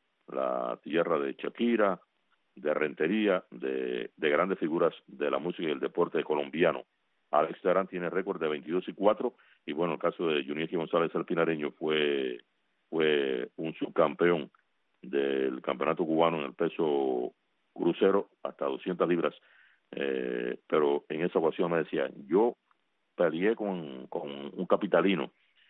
Speaker 4: la tierra de Shakira, de Rentería, de, de grandes figuras de la música y el deporte colombiano. Alex Terán tiene récord de veintidós y cuatro, y bueno, el caso de Junique González el Pinareño fue, fue un subcampeón del campeonato cubano en el peso crucero hasta doscientas libras, eh, pero en esa ocasión me decía, yo peleé con, con un capitalino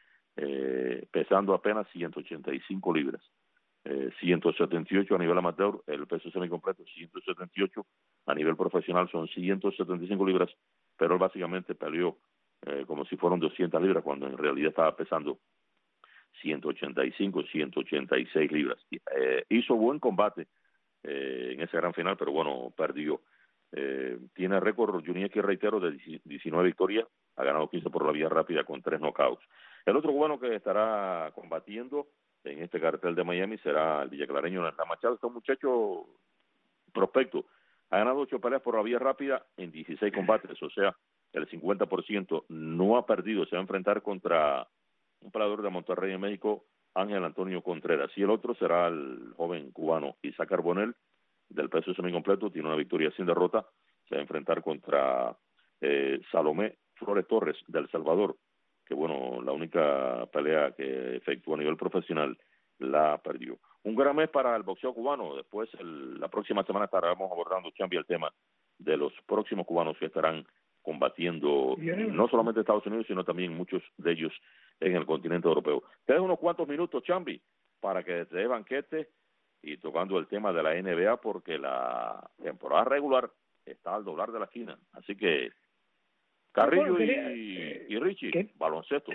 Speaker 4: eh, pesando apenas ciento ochenta y cinco libras. Eh, ciento setenta y ocho a nivel amateur, el peso semicompleto ciento setenta y ocho, a nivel profesional son ciento setenta y cinco libras, pero él básicamente peleó eh, como si fueran doscientas libras, cuando en realidad estaba pesando ciento ochenta y cinco, ciento ochenta y seis libras. Eh, hizo buen combate eh, en ese gran final, pero bueno, perdió. Eh, tiene récord Junique, reitero, de diecinueve victorias, ha ganado quince por la vía rápida con tres knockouts. El otro cubano que estará combatiendo en este cartel de Miami será el villaclareño Hernán Machado. Este muchacho prospecto ha ganado ocho peleas por la vía rápida en dieciséis combates, o sea, el cincuenta por ciento, no ha perdido. Se va a enfrentar contra un peleador de Monterrey en México, Ángel Antonio Contreras, y el otro será el joven cubano Isaac Carbonell, del peso semicompleto, tiene una victoria sin derrota. Se va a enfrentar contra eh, Salomé Flores Torres, de El Salvador, que bueno, la única pelea que efectuó a nivel profesional la perdió. Un gran mes para el boxeo cubano. Después, el, la próxima semana estaremos abordando, Chambi, el tema de los próximos cubanos que estarán combatiendo, Bien. no solamente en Estados Unidos, sino también muchos de ellos en el continente europeo. Te dejo unos cuantos minutos, Chambi, para que te dé banquete y tocando el tema de la N B A, porque la temporada regular está al doblar de la esquina. Así que Carrillo bueno, quería, y, eh, y Richie, ¿qué? Baloncesto.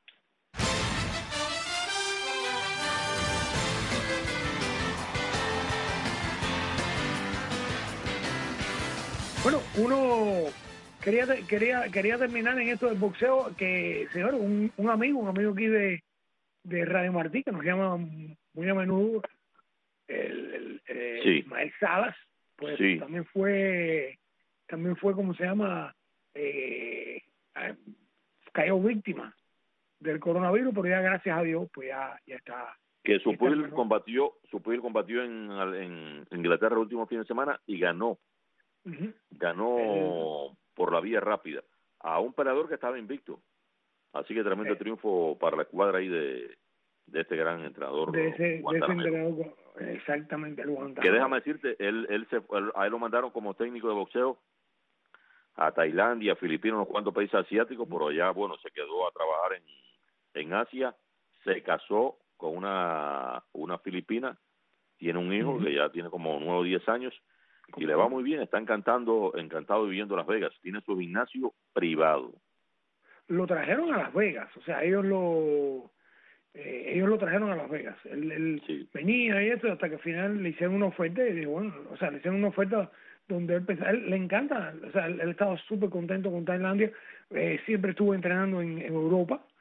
Speaker 5: Bueno, uno quería quería quería terminar en esto del boxeo, que, señor, un, un amigo, un amigo aquí de, de Radio Martí, que nos llama muy a menudo, el, el eh, sí. Ismael Salas, pues sí. también fue, también fue, ¿cómo se llama? Eh, cayó víctima del coronavirus, pero ya gracias a Dios pues ya ya está.
Speaker 4: Que su pueblo combatió, su pueblo combatió en, en Inglaterra el último fin de semana y ganó, uh-huh. ganó el... por la vía rápida a un peleador que estaba invicto. Así que tremendo eh. triunfo para la escuadra ahí de, de este gran entrenador.
Speaker 5: De ese, de ese entrenador, exactamente, el
Speaker 4: que déjame decirte, él, él se, él, a él lo mandaron como técnico de boxeo a Tailandia, Filipinas, unos cuantos países asiáticos, por allá, bueno, se quedó a trabajar en, en Asia, se casó con una, una filipina, tiene un hijo uh-huh. que ya tiene como nueve o diez años, y le va muy bien, está encantando, encantado viviendo en Las Vegas, tiene su gimnasio privado.
Speaker 5: Lo trajeron a Las Vegas, o sea, ellos lo eh, ellos lo trajeron a Las Vegas, él, él sí. venía y eso, hasta que al final le hicieron una oferta, y dijo, bueno, o sea, le hicieron una oferta donde él, pensaba, él le encanta, o sea, él, él estaba súper contento con Tailandia, eh, siempre estuvo entrenando en, en Europa,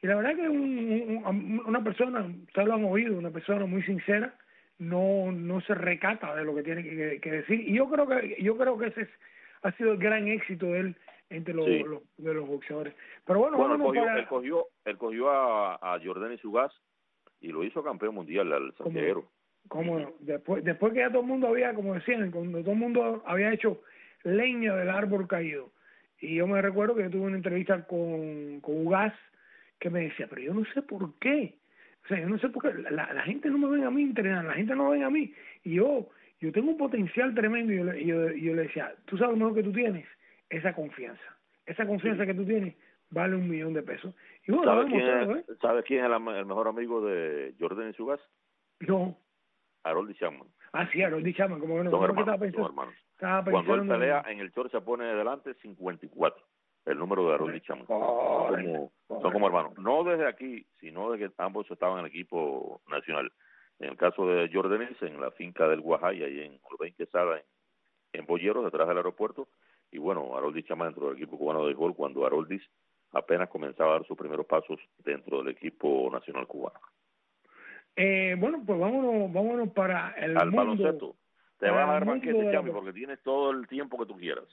Speaker 5: y la verdad que un, un, una persona, ustedes lo han oído, una persona muy sincera, no no se recata de lo que tiene que, que decir, y yo creo que yo creo que ese es, ha sido el gran éxito de él entre los,
Speaker 4: sí.
Speaker 5: los de los boxeadores. Pero bueno,
Speaker 4: bueno él cogió,
Speaker 5: para...
Speaker 4: él cogió, él cogió a, a Jordan Sugas y lo hizo campeón mundial al santiaguero.
Speaker 5: Como, como después, después que ya todo el mundo había, como decían, cuando todo el mundo había hecho leña del árbol caído. Y yo me recuerdo que yo tuve una entrevista con, con Ugas que me decía, pero yo no sé por qué. O sea, yo no sé por qué. La, la gente no me ven a mí entrenar, la gente no me ven a mí. Y yo yo tengo un potencial tremendo. Y yo, y yo, y yo le decía, tú sabes lo mejor que tú tienes, esa confianza. Esa confianza sí. que tú tienes vale un millón de pesos. Y bueno,
Speaker 4: ¿Sabes quién,
Speaker 5: todo, ¿eh?
Speaker 4: ¿Sabes quién es el, el mejor amigo de Jordan Sugas?
Speaker 5: No.
Speaker 4: Harold Chapman.
Speaker 5: Ah, sí, Harold Chapman, como que no.
Speaker 4: Son hermanos,
Speaker 5: pensando,
Speaker 4: son hermanos.
Speaker 5: Estaba
Speaker 4: Cuando él pelea, en el short se pone delante cincuenta y cuatro, el número de Harold Chapman.
Speaker 5: Oh,
Speaker 4: son, como, oh, son como hermanos. No desde aquí, sino de que ambos estaban en el equipo nacional. En el caso de Jordan, en la finca del Guajay, ahí en Olvein Quesada, en, en Boyeros, detrás del aeropuerto. Y bueno, Harold Chapman dentro del equipo cubano de béisbol, cuando Harold apenas comenzaba a dar sus primeros pasos dentro del equipo nacional cubano.
Speaker 5: Eh, bueno, pues vámonos, vámonos para el
Speaker 4: Al
Speaker 5: mundo,
Speaker 4: baloncesto. Te vas a dar banquete, Chami,
Speaker 5: la...
Speaker 4: porque tienes todo el tiempo que tú quieras.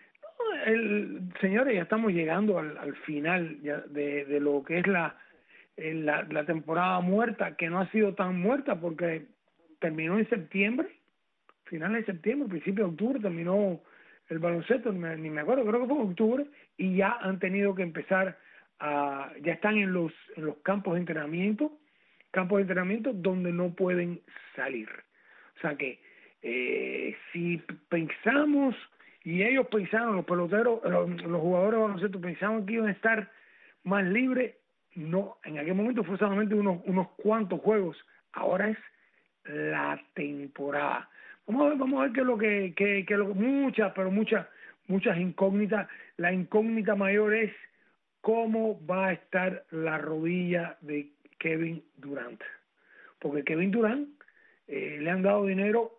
Speaker 5: El, señores, ya estamos llegando al, al final ya de, de lo que es la, la la temporada muerta, que no ha sido tan muerta porque terminó en septiembre, finales de septiembre, principio de octubre terminó el baloncesto, ni me, ni me acuerdo, creo que fue en octubre, y ya han tenido que empezar a, ya están en los en los campos de entrenamiento, campos de entrenamiento donde no pueden salir. O sea que eh, si pensamos, y ellos pensaron, los peloteros, los, los jugadores de baloncesto pensaban que iban a estar más libres, no, en aquel momento fue solamente unos, unos cuantos juegos, ahora es la temporada. Vamos a ver, vamos a ver qué es lo que, que, que lo, muchas, pero muchas, muchas incógnitas. La incógnita mayor es cómo va a estar la rodilla de Kevin Durant, porque Kevin Durant eh, le han dado dinero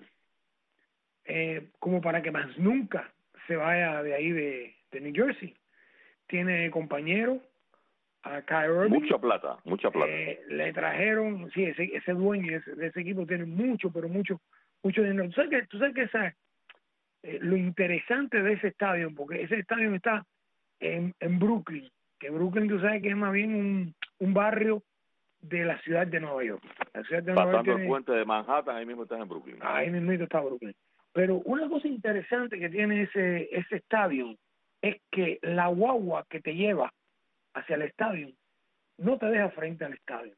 Speaker 5: eh, como para que más nunca se vaya de ahí de, de New Jersey. Tiene compañero a Kyrie Irving,
Speaker 4: mucha plata, mucha plata.
Speaker 5: Eh, le trajeron, sí, ese, ese dueño de ese, de ese equipo tiene mucho, pero mucho, mucho dinero. Tú sabes que, tú sabes que esa, eh, lo interesante de ese estadio, porque ese estadio está en, en Brooklyn, que Brooklyn tú sabes que es más bien un, un barrio de la ciudad de Nueva York. La ciudad de
Speaker 4: Pasando
Speaker 5: Nueva York
Speaker 4: el
Speaker 5: tiene,
Speaker 4: puente de Manhattan, ahí mismo estás en Brooklyn.
Speaker 5: Ahí mismo está Brooklyn. Pero una cosa interesante que tiene ese ese estadio es que la guagua que te lleva hacia el estadio no te deja frente al estadio.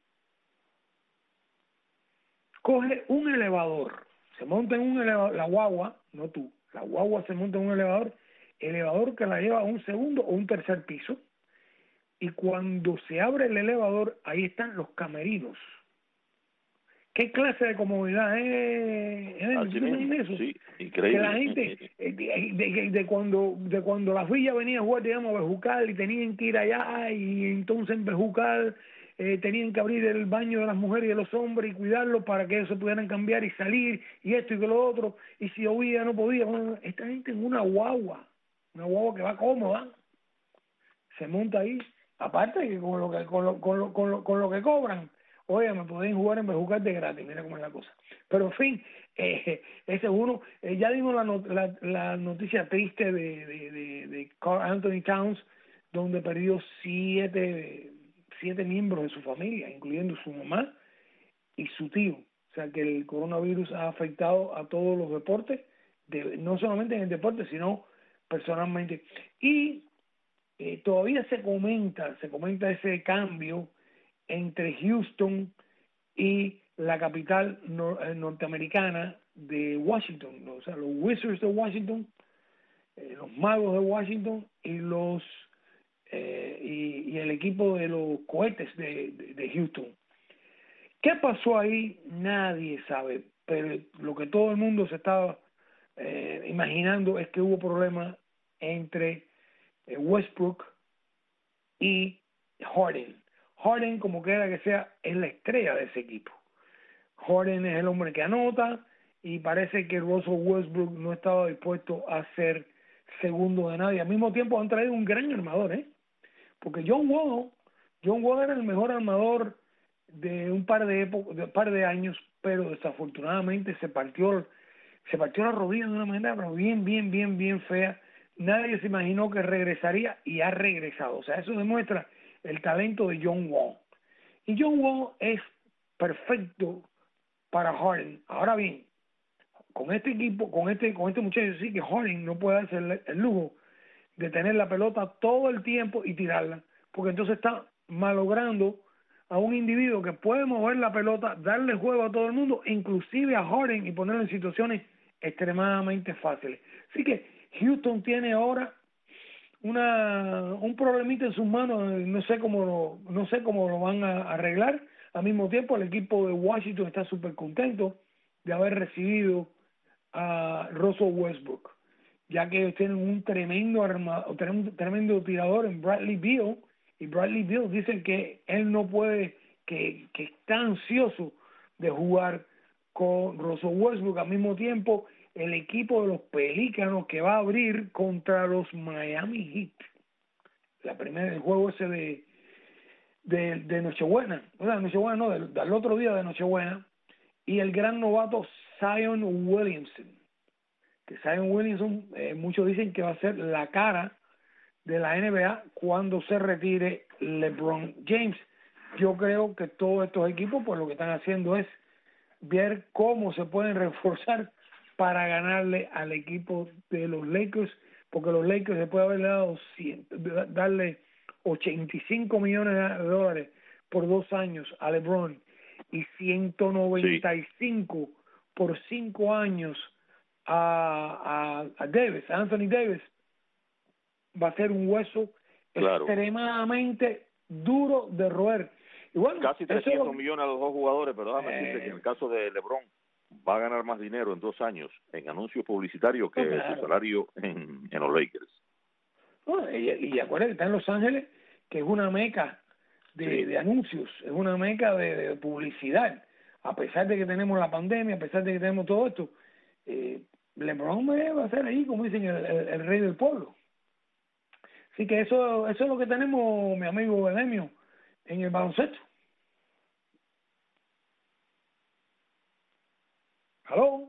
Speaker 5: Coge un elevador, se monta en un elevador, la guagua, no tú, la guagua se monta en un elevador, elevador que la lleva a un segundo o un tercer piso, y cuando se abre el elevador, ahí están los camerinos. ¿Qué clase de comodidad es?
Speaker 4: Así mismo,
Speaker 5: eso?
Speaker 4: Sí, increíble.
Speaker 5: Que la gente, de, de, de cuando de cuando la villa venía a jugar, digamos, a Bejucal y tenían que ir allá, y entonces en Bejucal eh, tenían que abrir el baño de las mujeres y de los hombres y cuidarlo para que ellos se pudieran cambiar y salir, y esto y que lo otro, y si llovía no podía. Bueno, esta gente en una guagua, una guagua que va cómoda, se monta ahí, aparte que con lo que, con lo, con lo, con lo, con lo que cobran, oye, me pueden jugar en Bejucal de gratis, mira cómo es la cosa. Pero en fin, eh, ese es uno. Eh, ya dimos la, not la, la noticia triste de, de, de, de Karl Anthony Towns, donde perdió siete, siete miembros de su familia, incluyendo su mamá y su tío. O sea que el coronavirus ha afectado a todos los deportes, de, no solamente en el deporte, sino personalmente. Y eh, todavía se comenta, se comenta ese cambio entre Houston y la capital nor eh, norteamericana de Washington, o sea, los Wizards de Washington, eh, los Magos de Washington y los eh, y, y el equipo de los Cohetes de, de, de Houston. ¿Qué pasó ahí? Nadie sabe, pero lo que todo el mundo se estaba eh, imaginando es que hubo problemas entre eh, Westbrook y Harden. Harden, como quiera que sea, es la estrella de ese equipo. Harden es el hombre que anota, y parece que Russell Westbrook no estaba dispuesto a ser segundo de nadie. Al mismo tiempo han traído un gran armador, ¿eh? Porque John Wall John Wall era el mejor armador de un par de épocas, de un par de años, pero desafortunadamente se partió se partió la rodilla de una manera pero bien, bien, bien, bien fea. Nadie se imaginó que regresaría y ha regresado. O sea, eso demuestra el talento de John Wall. Y John Wall es perfecto para Harden. Ahora bien, con este equipo, con este con este muchacho, sí que Harden no puede darse el, el lujo de tener la pelota todo el tiempo y tirarla, porque entonces está malogrando a un individuo que puede mover la pelota, darle juego a todo el mundo, inclusive a Harden, y ponerlo en situaciones extremadamente fáciles. Así que Houston tiene ahora una un problemita en sus manos, no sé cómo lo, no sé cómo lo van a arreglar. Al mismo tiempo, el equipo de Washington está súper contento de haber recibido a Russell Westbrook, ya que ellos tienen un tremendo arma, un tremendo tirador en Bradley Beal, y Bradley Beal dicen que él no puede, que, que está ansioso de jugar con Russell Westbrook. Al mismo tiempo, el equipo de los Pelícanos que va a abrir contra los Miami Heat, la primera, el juego ese de de, de Nochebuena, o sea, Nochebuena no, del, del otro día de Nochebuena, y el gran novato Zion Williamson, que Zion Williamson, eh, muchos dicen que va a ser la cara de la N B A cuando se retire LeBron James. Yo creo que todos estos equipos, pues lo que están haciendo es ver cómo se pueden reforzar para ganarle al equipo de los Lakers, porque los Lakers se puede haberle dado cien, darle ochenta y cinco millones de dólares por dos años a LeBron y ciento noventa y cinco sí. por cinco años a, a, a Davis, a Anthony Davis. Va a ser un hueso claro. extremadamente duro de roer. Y bueno,
Speaker 4: casi trescientos eso, millones a los dos jugadores, pero déjame eh, decirte que en el caso de LeBron va a ganar más dinero en dos años en anuncios publicitarios que claro. su salario en, en los Lakers.
Speaker 5: No, y, y acuérdate que está en Los Ángeles, que es una meca de, sí. de anuncios, es una meca de, de publicidad. A pesar de que tenemos la pandemia, a pesar de que tenemos todo esto, eh, LeBron va a ser ahí, como dicen, el, el, el rey del pueblo. Así que eso, eso es lo que tenemos, mi amigo Enemio, en el baloncesto. ¿Aló?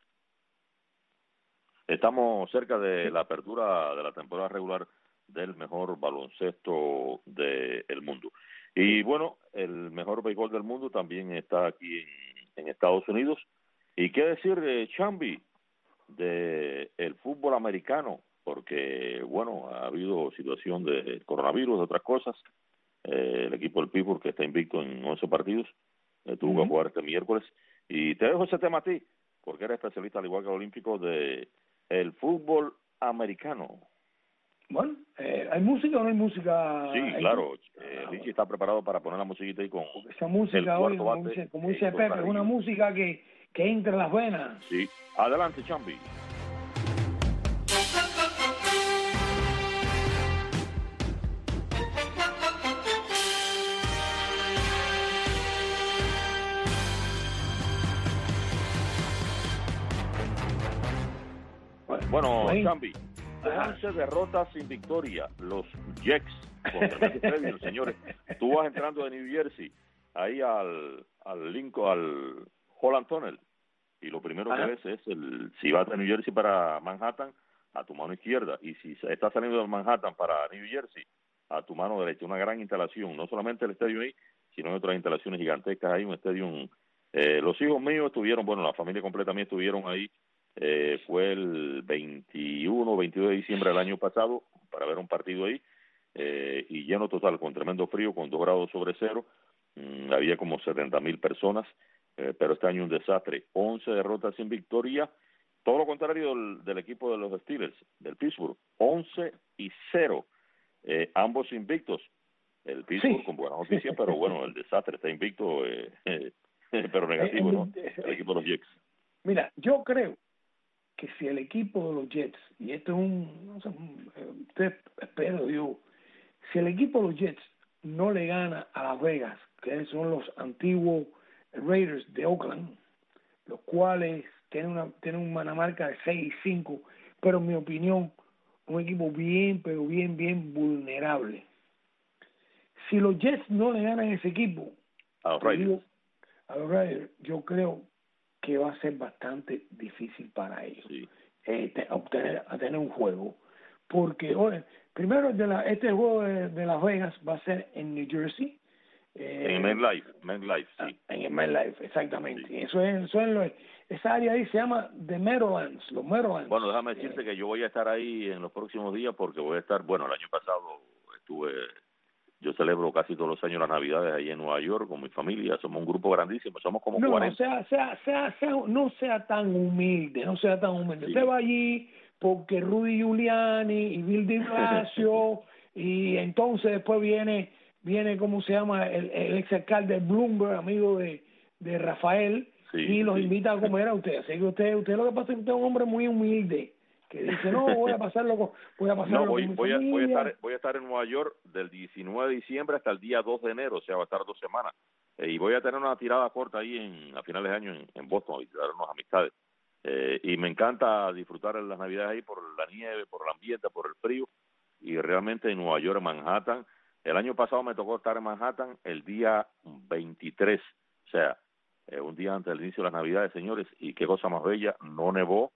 Speaker 4: Estamos cerca de la apertura de la temporada regular del mejor baloncesto del mundo. Y bueno, el mejor béisbol del mundo también está aquí en, en Estados Unidos. ¿Y qué decir de Chambi, de el fútbol americano? Porque, bueno, ha habido situación de coronavirus, de otras cosas. Eh, el equipo del Pittsburgh, que está invicto en once partidos, eh, tuvo uh-huh. que jugar este miércoles. Y te dejo ese tema a ti, porque eres especialista, al igual que el olímpico, de el fútbol americano.
Speaker 5: Bueno, eh, ¿hay música o no hay música?
Speaker 4: Sí, claro. Eh, ah, Richie está preparado para poner la musiquita ahí con
Speaker 5: esa música hoy, como dice, como dice Pepe, es una música que, que entra en las venas.
Speaker 4: Sí. Adelante, Chambi. Bueno, Chambi, once derrotas sin victoria, los Jets contra el señores. Tú vas entrando de New Jersey ahí al al Lincoln, al Holland Tunnel, y lo primero Ajá. que ves es el si vas de New Jersey para Manhattan, a tu mano izquierda, y si estás saliendo de Manhattan para New Jersey, a tu mano derecha, una gran instalación, no solamente el estadio ahí, sino otras instalaciones gigantescas. Hay un estadio, eh, los hijos míos estuvieron, bueno, la familia completa mía estuvieron ahí. Eh, fue el veintiuno, veintidós de diciembre del año pasado para ver un partido ahí, eh, y lleno total, con tremendo frío, con dos grados sobre cero. Mm, había como setenta mil personas, eh, pero este año un desastre, once derrotas sin victoria, todo lo contrario del, del equipo de los Steelers, del Pittsburgh, once y cero, eh, ambos invictos, el Pittsburgh sí. con buena noticia, pero bueno, el desastre está invicto, eh, eh, pero negativo, ¿no? El equipo de los Jets.
Speaker 5: Mira, yo creo que si el equipo de los Jets, y esto es un, no sé, usted espero yo, si el equipo de los Jets no le gana a Las Vegas, que son los antiguos Raiders de Oakland, los cuales tienen una, tienen una marca de seis y cinco, pero en mi opinión, un equipo bien, pero bien, bien vulnerable. si los Jets no le ganan ese equipo,
Speaker 4: a los Raiders,
Speaker 5: a los Raiders, yo creo que va a ser bastante difícil para ellos
Speaker 4: sí.
Speaker 5: eh, te, obtener a tener un juego, porque oye, primero de la, este juego de, de Las Vegas va a ser en New Jersey, eh,
Speaker 4: en el MetLife, MetLife, sí,
Speaker 5: en el MetLife, exactamente.
Speaker 4: Sí.
Speaker 5: Eso es, eso es lo, esa área ahí se llama The Meadowlands, los Meadowlands.
Speaker 4: Bueno, déjame decirte eh, que yo voy a estar ahí en los próximos días porque voy a estar, bueno, el año pasado estuve, yo celebro casi todos los años las Navidades ahí en Nueva York con mi familia, somos un grupo grandísimo, somos como
Speaker 5: no,
Speaker 4: cuarenta.
Speaker 5: No, sea, sea, sea, sea, no sea tan humilde, no sea tan humilde. Sí. Usted va allí porque Rudy Giuliani y Bill de Blasio y entonces después viene, viene ¿cómo se llama? El, el ex alcalde Bloomberg, amigo de, de Rafael, sí, y los sí. invita a comer a usted. Así que usted, usted lo que pasa es que usted es un hombre muy humilde, que dice, no, voy a pasarlo con, voy a pasarlo
Speaker 4: no, voy,
Speaker 5: con mi
Speaker 4: voy, a,
Speaker 5: familia.
Speaker 4: voy, a estar, voy a estar en Nueva York del diecinueve de diciembre hasta el día dos de enero, o sea, va a estar dos semanas. Eh, y voy a tener una tirada corta ahí en, a finales de año en, en Boston, a visitar unas amistades. Eh, y me encanta disfrutar las Navidades ahí por la nieve, por el ambiente, por el frío. Y realmente en Nueva York, en Manhattan, el año pasado me tocó estar en Manhattan el día veintitrés, o sea, eh, un día antes del inicio de las Navidades, señores, y qué cosa más bella, no nevó,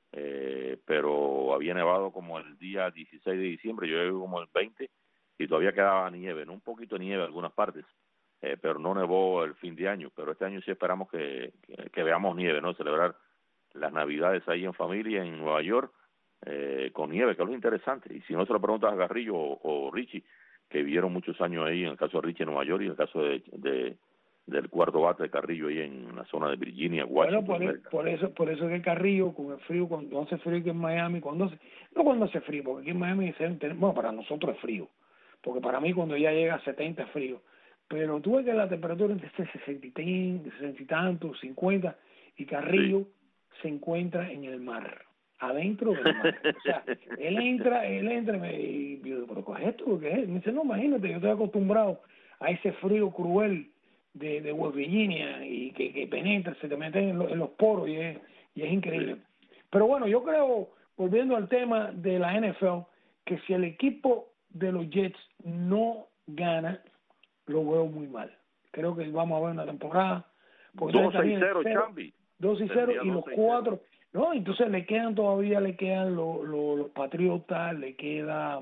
Speaker 4: eh, pero había nevado como el día dieciséis de diciembre, yo llegué como el veinte, y todavía quedaba nieve, ¿no? Un poquito de nieve en algunas partes, eh, pero no nevó el fin de año, pero este año sí esperamos que, que, que veamos nieve, ¿no? Celebrar las Navidades ahí en familia en Nueva York, eh, con nieve, que es lo interesante. Y si no se lo preguntas a Garrillo o, o Richie, que vivieron muchos años ahí, en el caso de Richie en Nueva York y en el caso de, de del cuarto bate de Carrillo ahí en la zona de Virginia, Washington.
Speaker 5: Bueno, por, por eso por eso que Carrillo, con el frío, cuando hace frío aquí en Miami, cuando hace, no cuando hace frío, porque aquí en Miami, bueno, para nosotros es frío, porque para mí cuando ya llega a setenta es frío, pero tú ves que la temperatura es de sesenta y tantos, cincuenta, y Carrillo sí. se encuentra en el mar, adentro del mar. O sea, él entra, él entra y me y yo, pero ¿qué es esto? ¿Qué es? Me dice, no, imagínate, yo estoy acostumbrado a ese frío cruel de, de West Virginia y que, que penetra, se te mete en, lo, en los poros y es, y es increíble. Pero bueno, yo creo, volviendo al tema de la N F L, que si el equipo de los Jets no gana, lo veo muy mal. Creo que vamos a ver una temporada
Speaker 4: dos y cero, Chambi.
Speaker 5: dos y cero y los cuatro. No, entonces le quedan todavía, le quedan los, los, los Patriotas, le queda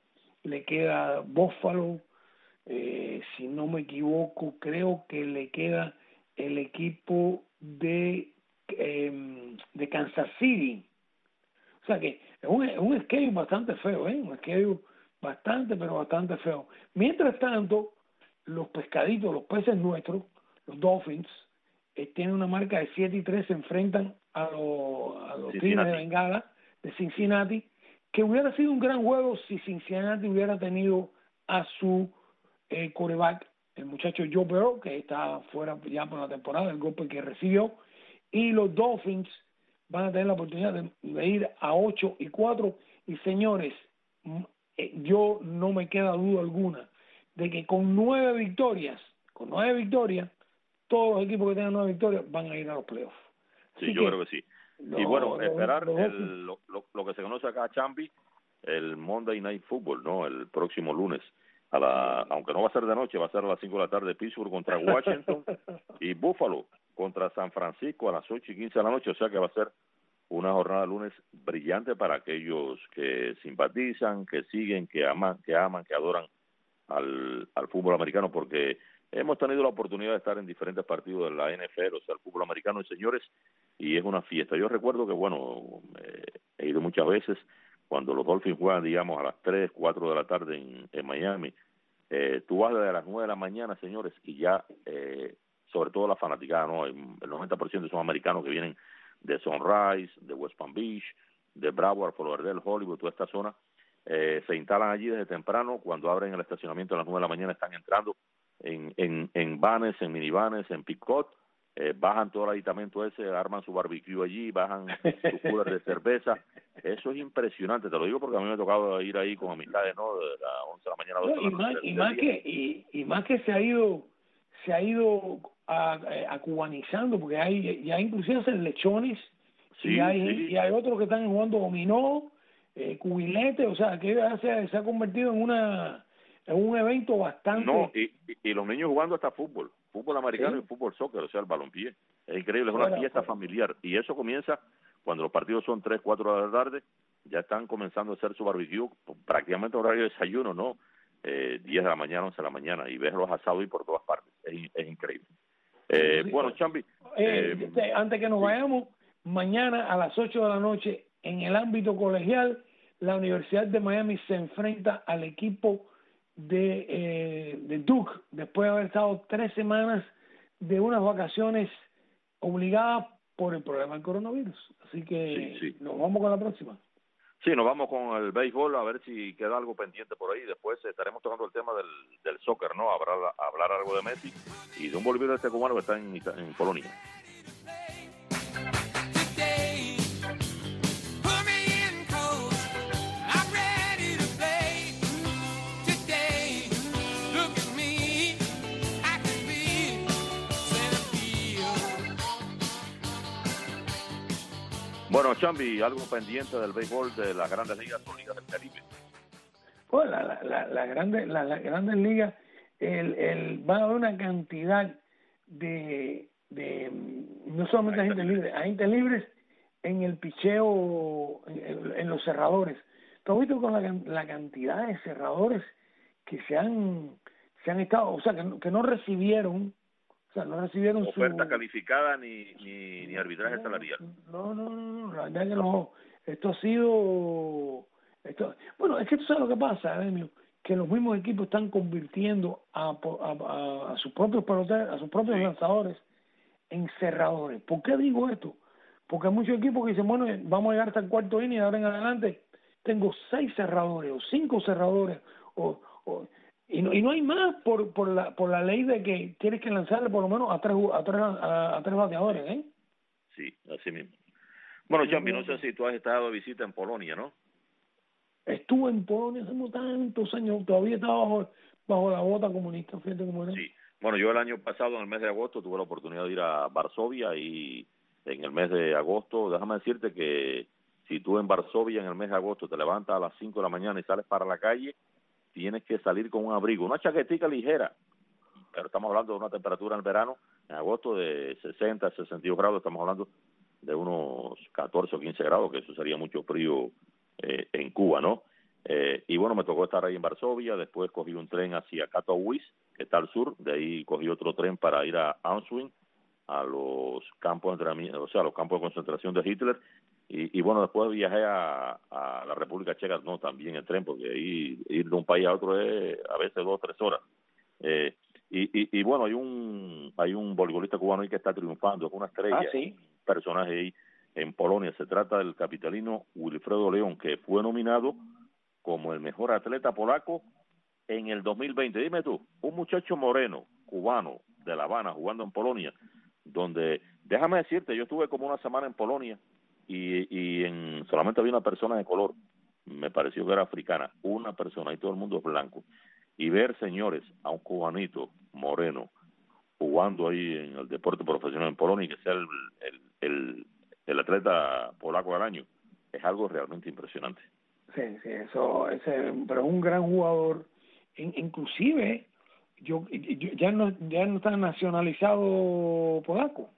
Speaker 5: le queda Buffalo, eh, si no me equivoco, creo que le queda el equipo de eh, de Kansas City. O sea que es un, es un schedule bastante feo, ¿eh? Un schedule bastante, pero bastante feo. Mientras tanto, los pescaditos, los peces nuestros, los Dolphins, eh, tienen una marca de siete y tres, se enfrentan a, lo, a los Tigres de Bengala de Cincinnati, que hubiera sido un gran juego si Cincinnati hubiera tenido a su eh, quarterback, el muchacho Joe Burrow, que está fuera ya por la temporada, el golpe que recibió, y los Dolphins van a tener la oportunidad de, de ir a ocho y cuatro, y señores, eh, yo no me queda duda alguna de que con nueve victorias, con nueve victorias, todos los equipos que tengan nueve victorias van a ir a los playoffs.
Speaker 4: Sí, Así yo que, creo que sí. Lo, y bueno, lo, esperar lo, el, lo, lo, lo que se conoce acá, Chambi, el Monday Night Football, ¿no? El próximo lunes, a la, aunque no va a ser de noche, va a ser a las cinco de la tarde, Pittsburgh contra Washington y Buffalo contra San Francisco a las ocho y quince de la noche, o sea que va a ser una jornada de lunes brillante para aquellos que simpatizan, que siguen, que aman, que aman, que adoran al, al fútbol americano, porque hemos tenido la oportunidad de estar en diferentes partidos de la N F L, o sea, el fútbol americano, y señores, y es una fiesta. Yo recuerdo que, bueno, eh, he ido muchas veces cuando los Dolphins juegan, digamos, a las tres, cuatro de la tarde en, en Miami. Eh, tú vas desde las nueve de la mañana, señores, y ya, eh, sobre todo la fanaticada, ¿no? El noventa por ciento son americanos que vienen de Sunrise, de West Palm Beach, de Broward, Fort Lauderdale, Hollywood, toda esta zona. Eh, se instalan allí desde temprano. Cuando abren el estacionamiento a las nueve de la mañana están entrando en, en, en vanes, en minivanes, en pick-up, eh, bajan todo el aditamento ese, arman su barbecue allí, bajan su cooler de cerveza. Eso es impresionante, te lo digo porque a mí me ha tocado ir ahí con amistades, ¿no? De las once de la mañana a dos de la noche.
Speaker 5: Y más que, y, y más que se ha ido, se ha ido a, a, a cubanizando, porque hay ya inclusive hacen lechones,
Speaker 4: sí,
Speaker 5: y hay
Speaker 4: sí.
Speaker 5: y hay otros que están jugando dominó, eh, cubilete, o sea, que se, se ha convertido en una es un evento bastante...
Speaker 4: No, y, y, y los niños jugando hasta fútbol, fútbol americano
Speaker 5: ¿Sí?
Speaker 4: y fútbol soccer, o sea, el balompié. Es increíble, es una
Speaker 5: Bueno,
Speaker 4: fiesta
Speaker 5: pues,
Speaker 4: familiar. Y eso comienza cuando los partidos son tres, cuatro de la tarde, ya están comenzando a hacer su barbecue, prácticamente horario de desayuno, ¿no? Eh, diez de la mañana, once de la mañana, y ves los asados y por todas partes. Es, es increíble. Eh,
Speaker 5: sí,
Speaker 4: bueno,
Speaker 5: pues,
Speaker 4: Chambi.
Speaker 5: eh,
Speaker 4: Eh,
Speaker 5: este, antes que nos
Speaker 4: sí.
Speaker 5: vayamos, mañana a las ocho de la noche, en el ámbito colegial, la Universidad de Miami se enfrenta al equipo de, eh, de Duke, después de haber estado tres semanas de unas vacaciones obligadas por el problema del coronavirus. Así que
Speaker 4: Sí, sí.
Speaker 5: nos vamos con la próxima.
Speaker 4: Sí, nos vamos con el béisbol a ver si queda algo pendiente por ahí. Después estaremos tocando el tema del, del soccer, ¿no? Hablar, hablar algo de Messi y de un boliviano este cubano que está en, en Polonia. Bueno, Chambi, algo pendiente del béisbol de las grandes ligas o ligas del Caribe.
Speaker 5: Pues la, la, la, la grande, la, las grandes ligas, el, el, va a haber una cantidad de, de no solamente agentes libres, agentes libres en el picheo, en, en los cerradores. ¿Tú has visto con la, la cantidad de cerradores que se han, se han estado, o sea, que no, que no recibieron, o sea, no recibieron
Speaker 4: oferta
Speaker 5: su...
Speaker 4: calificada ni, ni, ni arbitraje
Speaker 5: no,
Speaker 4: salarial?
Speaker 5: No, no, no, la verdad que no. Esto ha sido... Esto, bueno, es que tú sabes lo que pasa, Emilio, que los mismos equipos están convirtiendo a, a, a, a sus propios peloteros, a sus propios sí. lanzadores en cerradores. ¿Por qué digo esto? Porque hay muchos equipos que dicen, bueno, vamos a llegar hasta el cuarto inning y de ahora en adelante tengo seis cerradores o cinco cerradores o, o y no y no hay más por por la por la ley de que tienes que lanzarle por lo menos a tres a tres a, a tres bateadores, ¿eh?
Speaker 4: Sí, así mismo. Bueno, Champi, no sé si tú has estado de visita en Polonia, ¿no?
Speaker 5: Estuve en Polonia hace tantos años, todavía estaba bajo, bajo la bota comunista, fíjate cómo era.
Speaker 4: Sí, bueno, yo el año pasado, en el mes de agosto, tuve la oportunidad de ir a Varsovia y en el mes de agosto, déjame decirte que si tú en Varsovia en el mes de agosto te levantas a las cinco de la mañana y sales para la calle, tienes que salir con un abrigo, una chaquetica ligera, pero estamos hablando de una temperatura en el verano, en agosto de sesenta, sesenta y dos grados, estamos hablando de unos catorce o quince grados, que eso sería mucho frío eh, en Cuba, ¿no? Eh, y bueno, me tocó estar ahí en Varsovia, después cogí un tren hacia Katowice, que está al sur, de ahí cogí otro tren para ir a Auschwitz, a los campos de entrenamiento, o sea, a los campos de concentración de Hitler, y, y bueno, después viajé a, a la República Checa, no, también en tren, porque ahí ir de un país a otro es a veces dos o tres horas. Eh, y, y, y bueno, hay un hay un voleibolista cubano ahí que está triunfando, con una estrella,
Speaker 5: ah, ¿sí?
Speaker 4: un personaje ahí en Polonia, se trata del capitalino Wilfredo León, que fue nominado como el mejor atleta polaco en el dos mil veinte. Dime tú, un muchacho moreno, cubano, de La Habana, jugando en Polonia, donde, déjame decirte, yo estuve como una semana en Polonia y, y en solamente había una persona de color, me pareció que era africana, una persona, y todo el mundo es blanco. Y ver, señores, a un cubanito moreno jugando ahí en el deporte profesional en Polonia y que sea el, el, el, el atleta polaco del año, es algo realmente impresionante.
Speaker 5: Sí, sí, eso, ese, pero es un gran jugador. In, inclusive, yo, yo ya no ya no está nacionalizado polaco.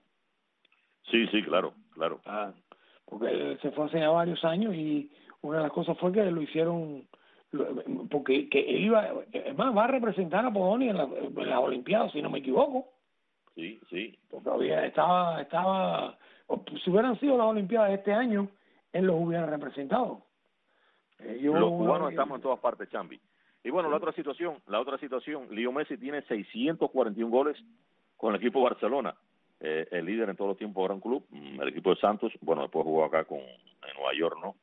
Speaker 4: Sí, sí, claro, claro.
Speaker 5: Ah, porque él se fue hace ya varios años y una de las cosas fue que lo hicieron, porque que él iba, es más, va a representar a Polonia en, la, en las Olimpiadas, si no me equivoco.
Speaker 4: Sí, sí.
Speaker 5: Porque todavía estaba, estaba, si hubieran sido las Olimpiadas este año, él los hubiera representado. Eh, yo,
Speaker 4: los cubanos
Speaker 5: una,
Speaker 4: estamos en todas partes, Chambi. Y bueno, sí. la otra situación, la otra situación, Leo Messi tiene seiscientos cuarenta y uno goles con el equipo Barcelona, eh, el líder en todos los tiempos, gran club, el equipo de Santos, bueno, después jugó acá con en Nueva York, ¿no?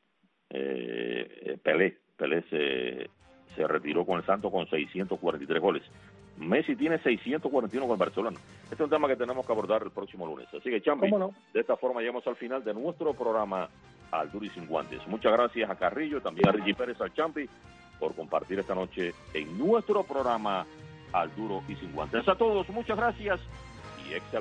Speaker 4: Eh, Pelé, Pelé se, se retiró con el Santos con seiscientos cuarenta y tres goles. Messi tiene seiscientos cuarenta y uno con el Barcelona. Este es un tema que tenemos que abordar el próximo lunes. Así que, Chambi, no? de esta forma llegamos al final de nuestro programa Al Duro y Sin Guantes. Muchas gracias a Carrillo, también a Richie Pérez, al Champi, por compartir esta noche en nuestro programa Al Duro y Sin Guantes. A todos, muchas gracias y excelente.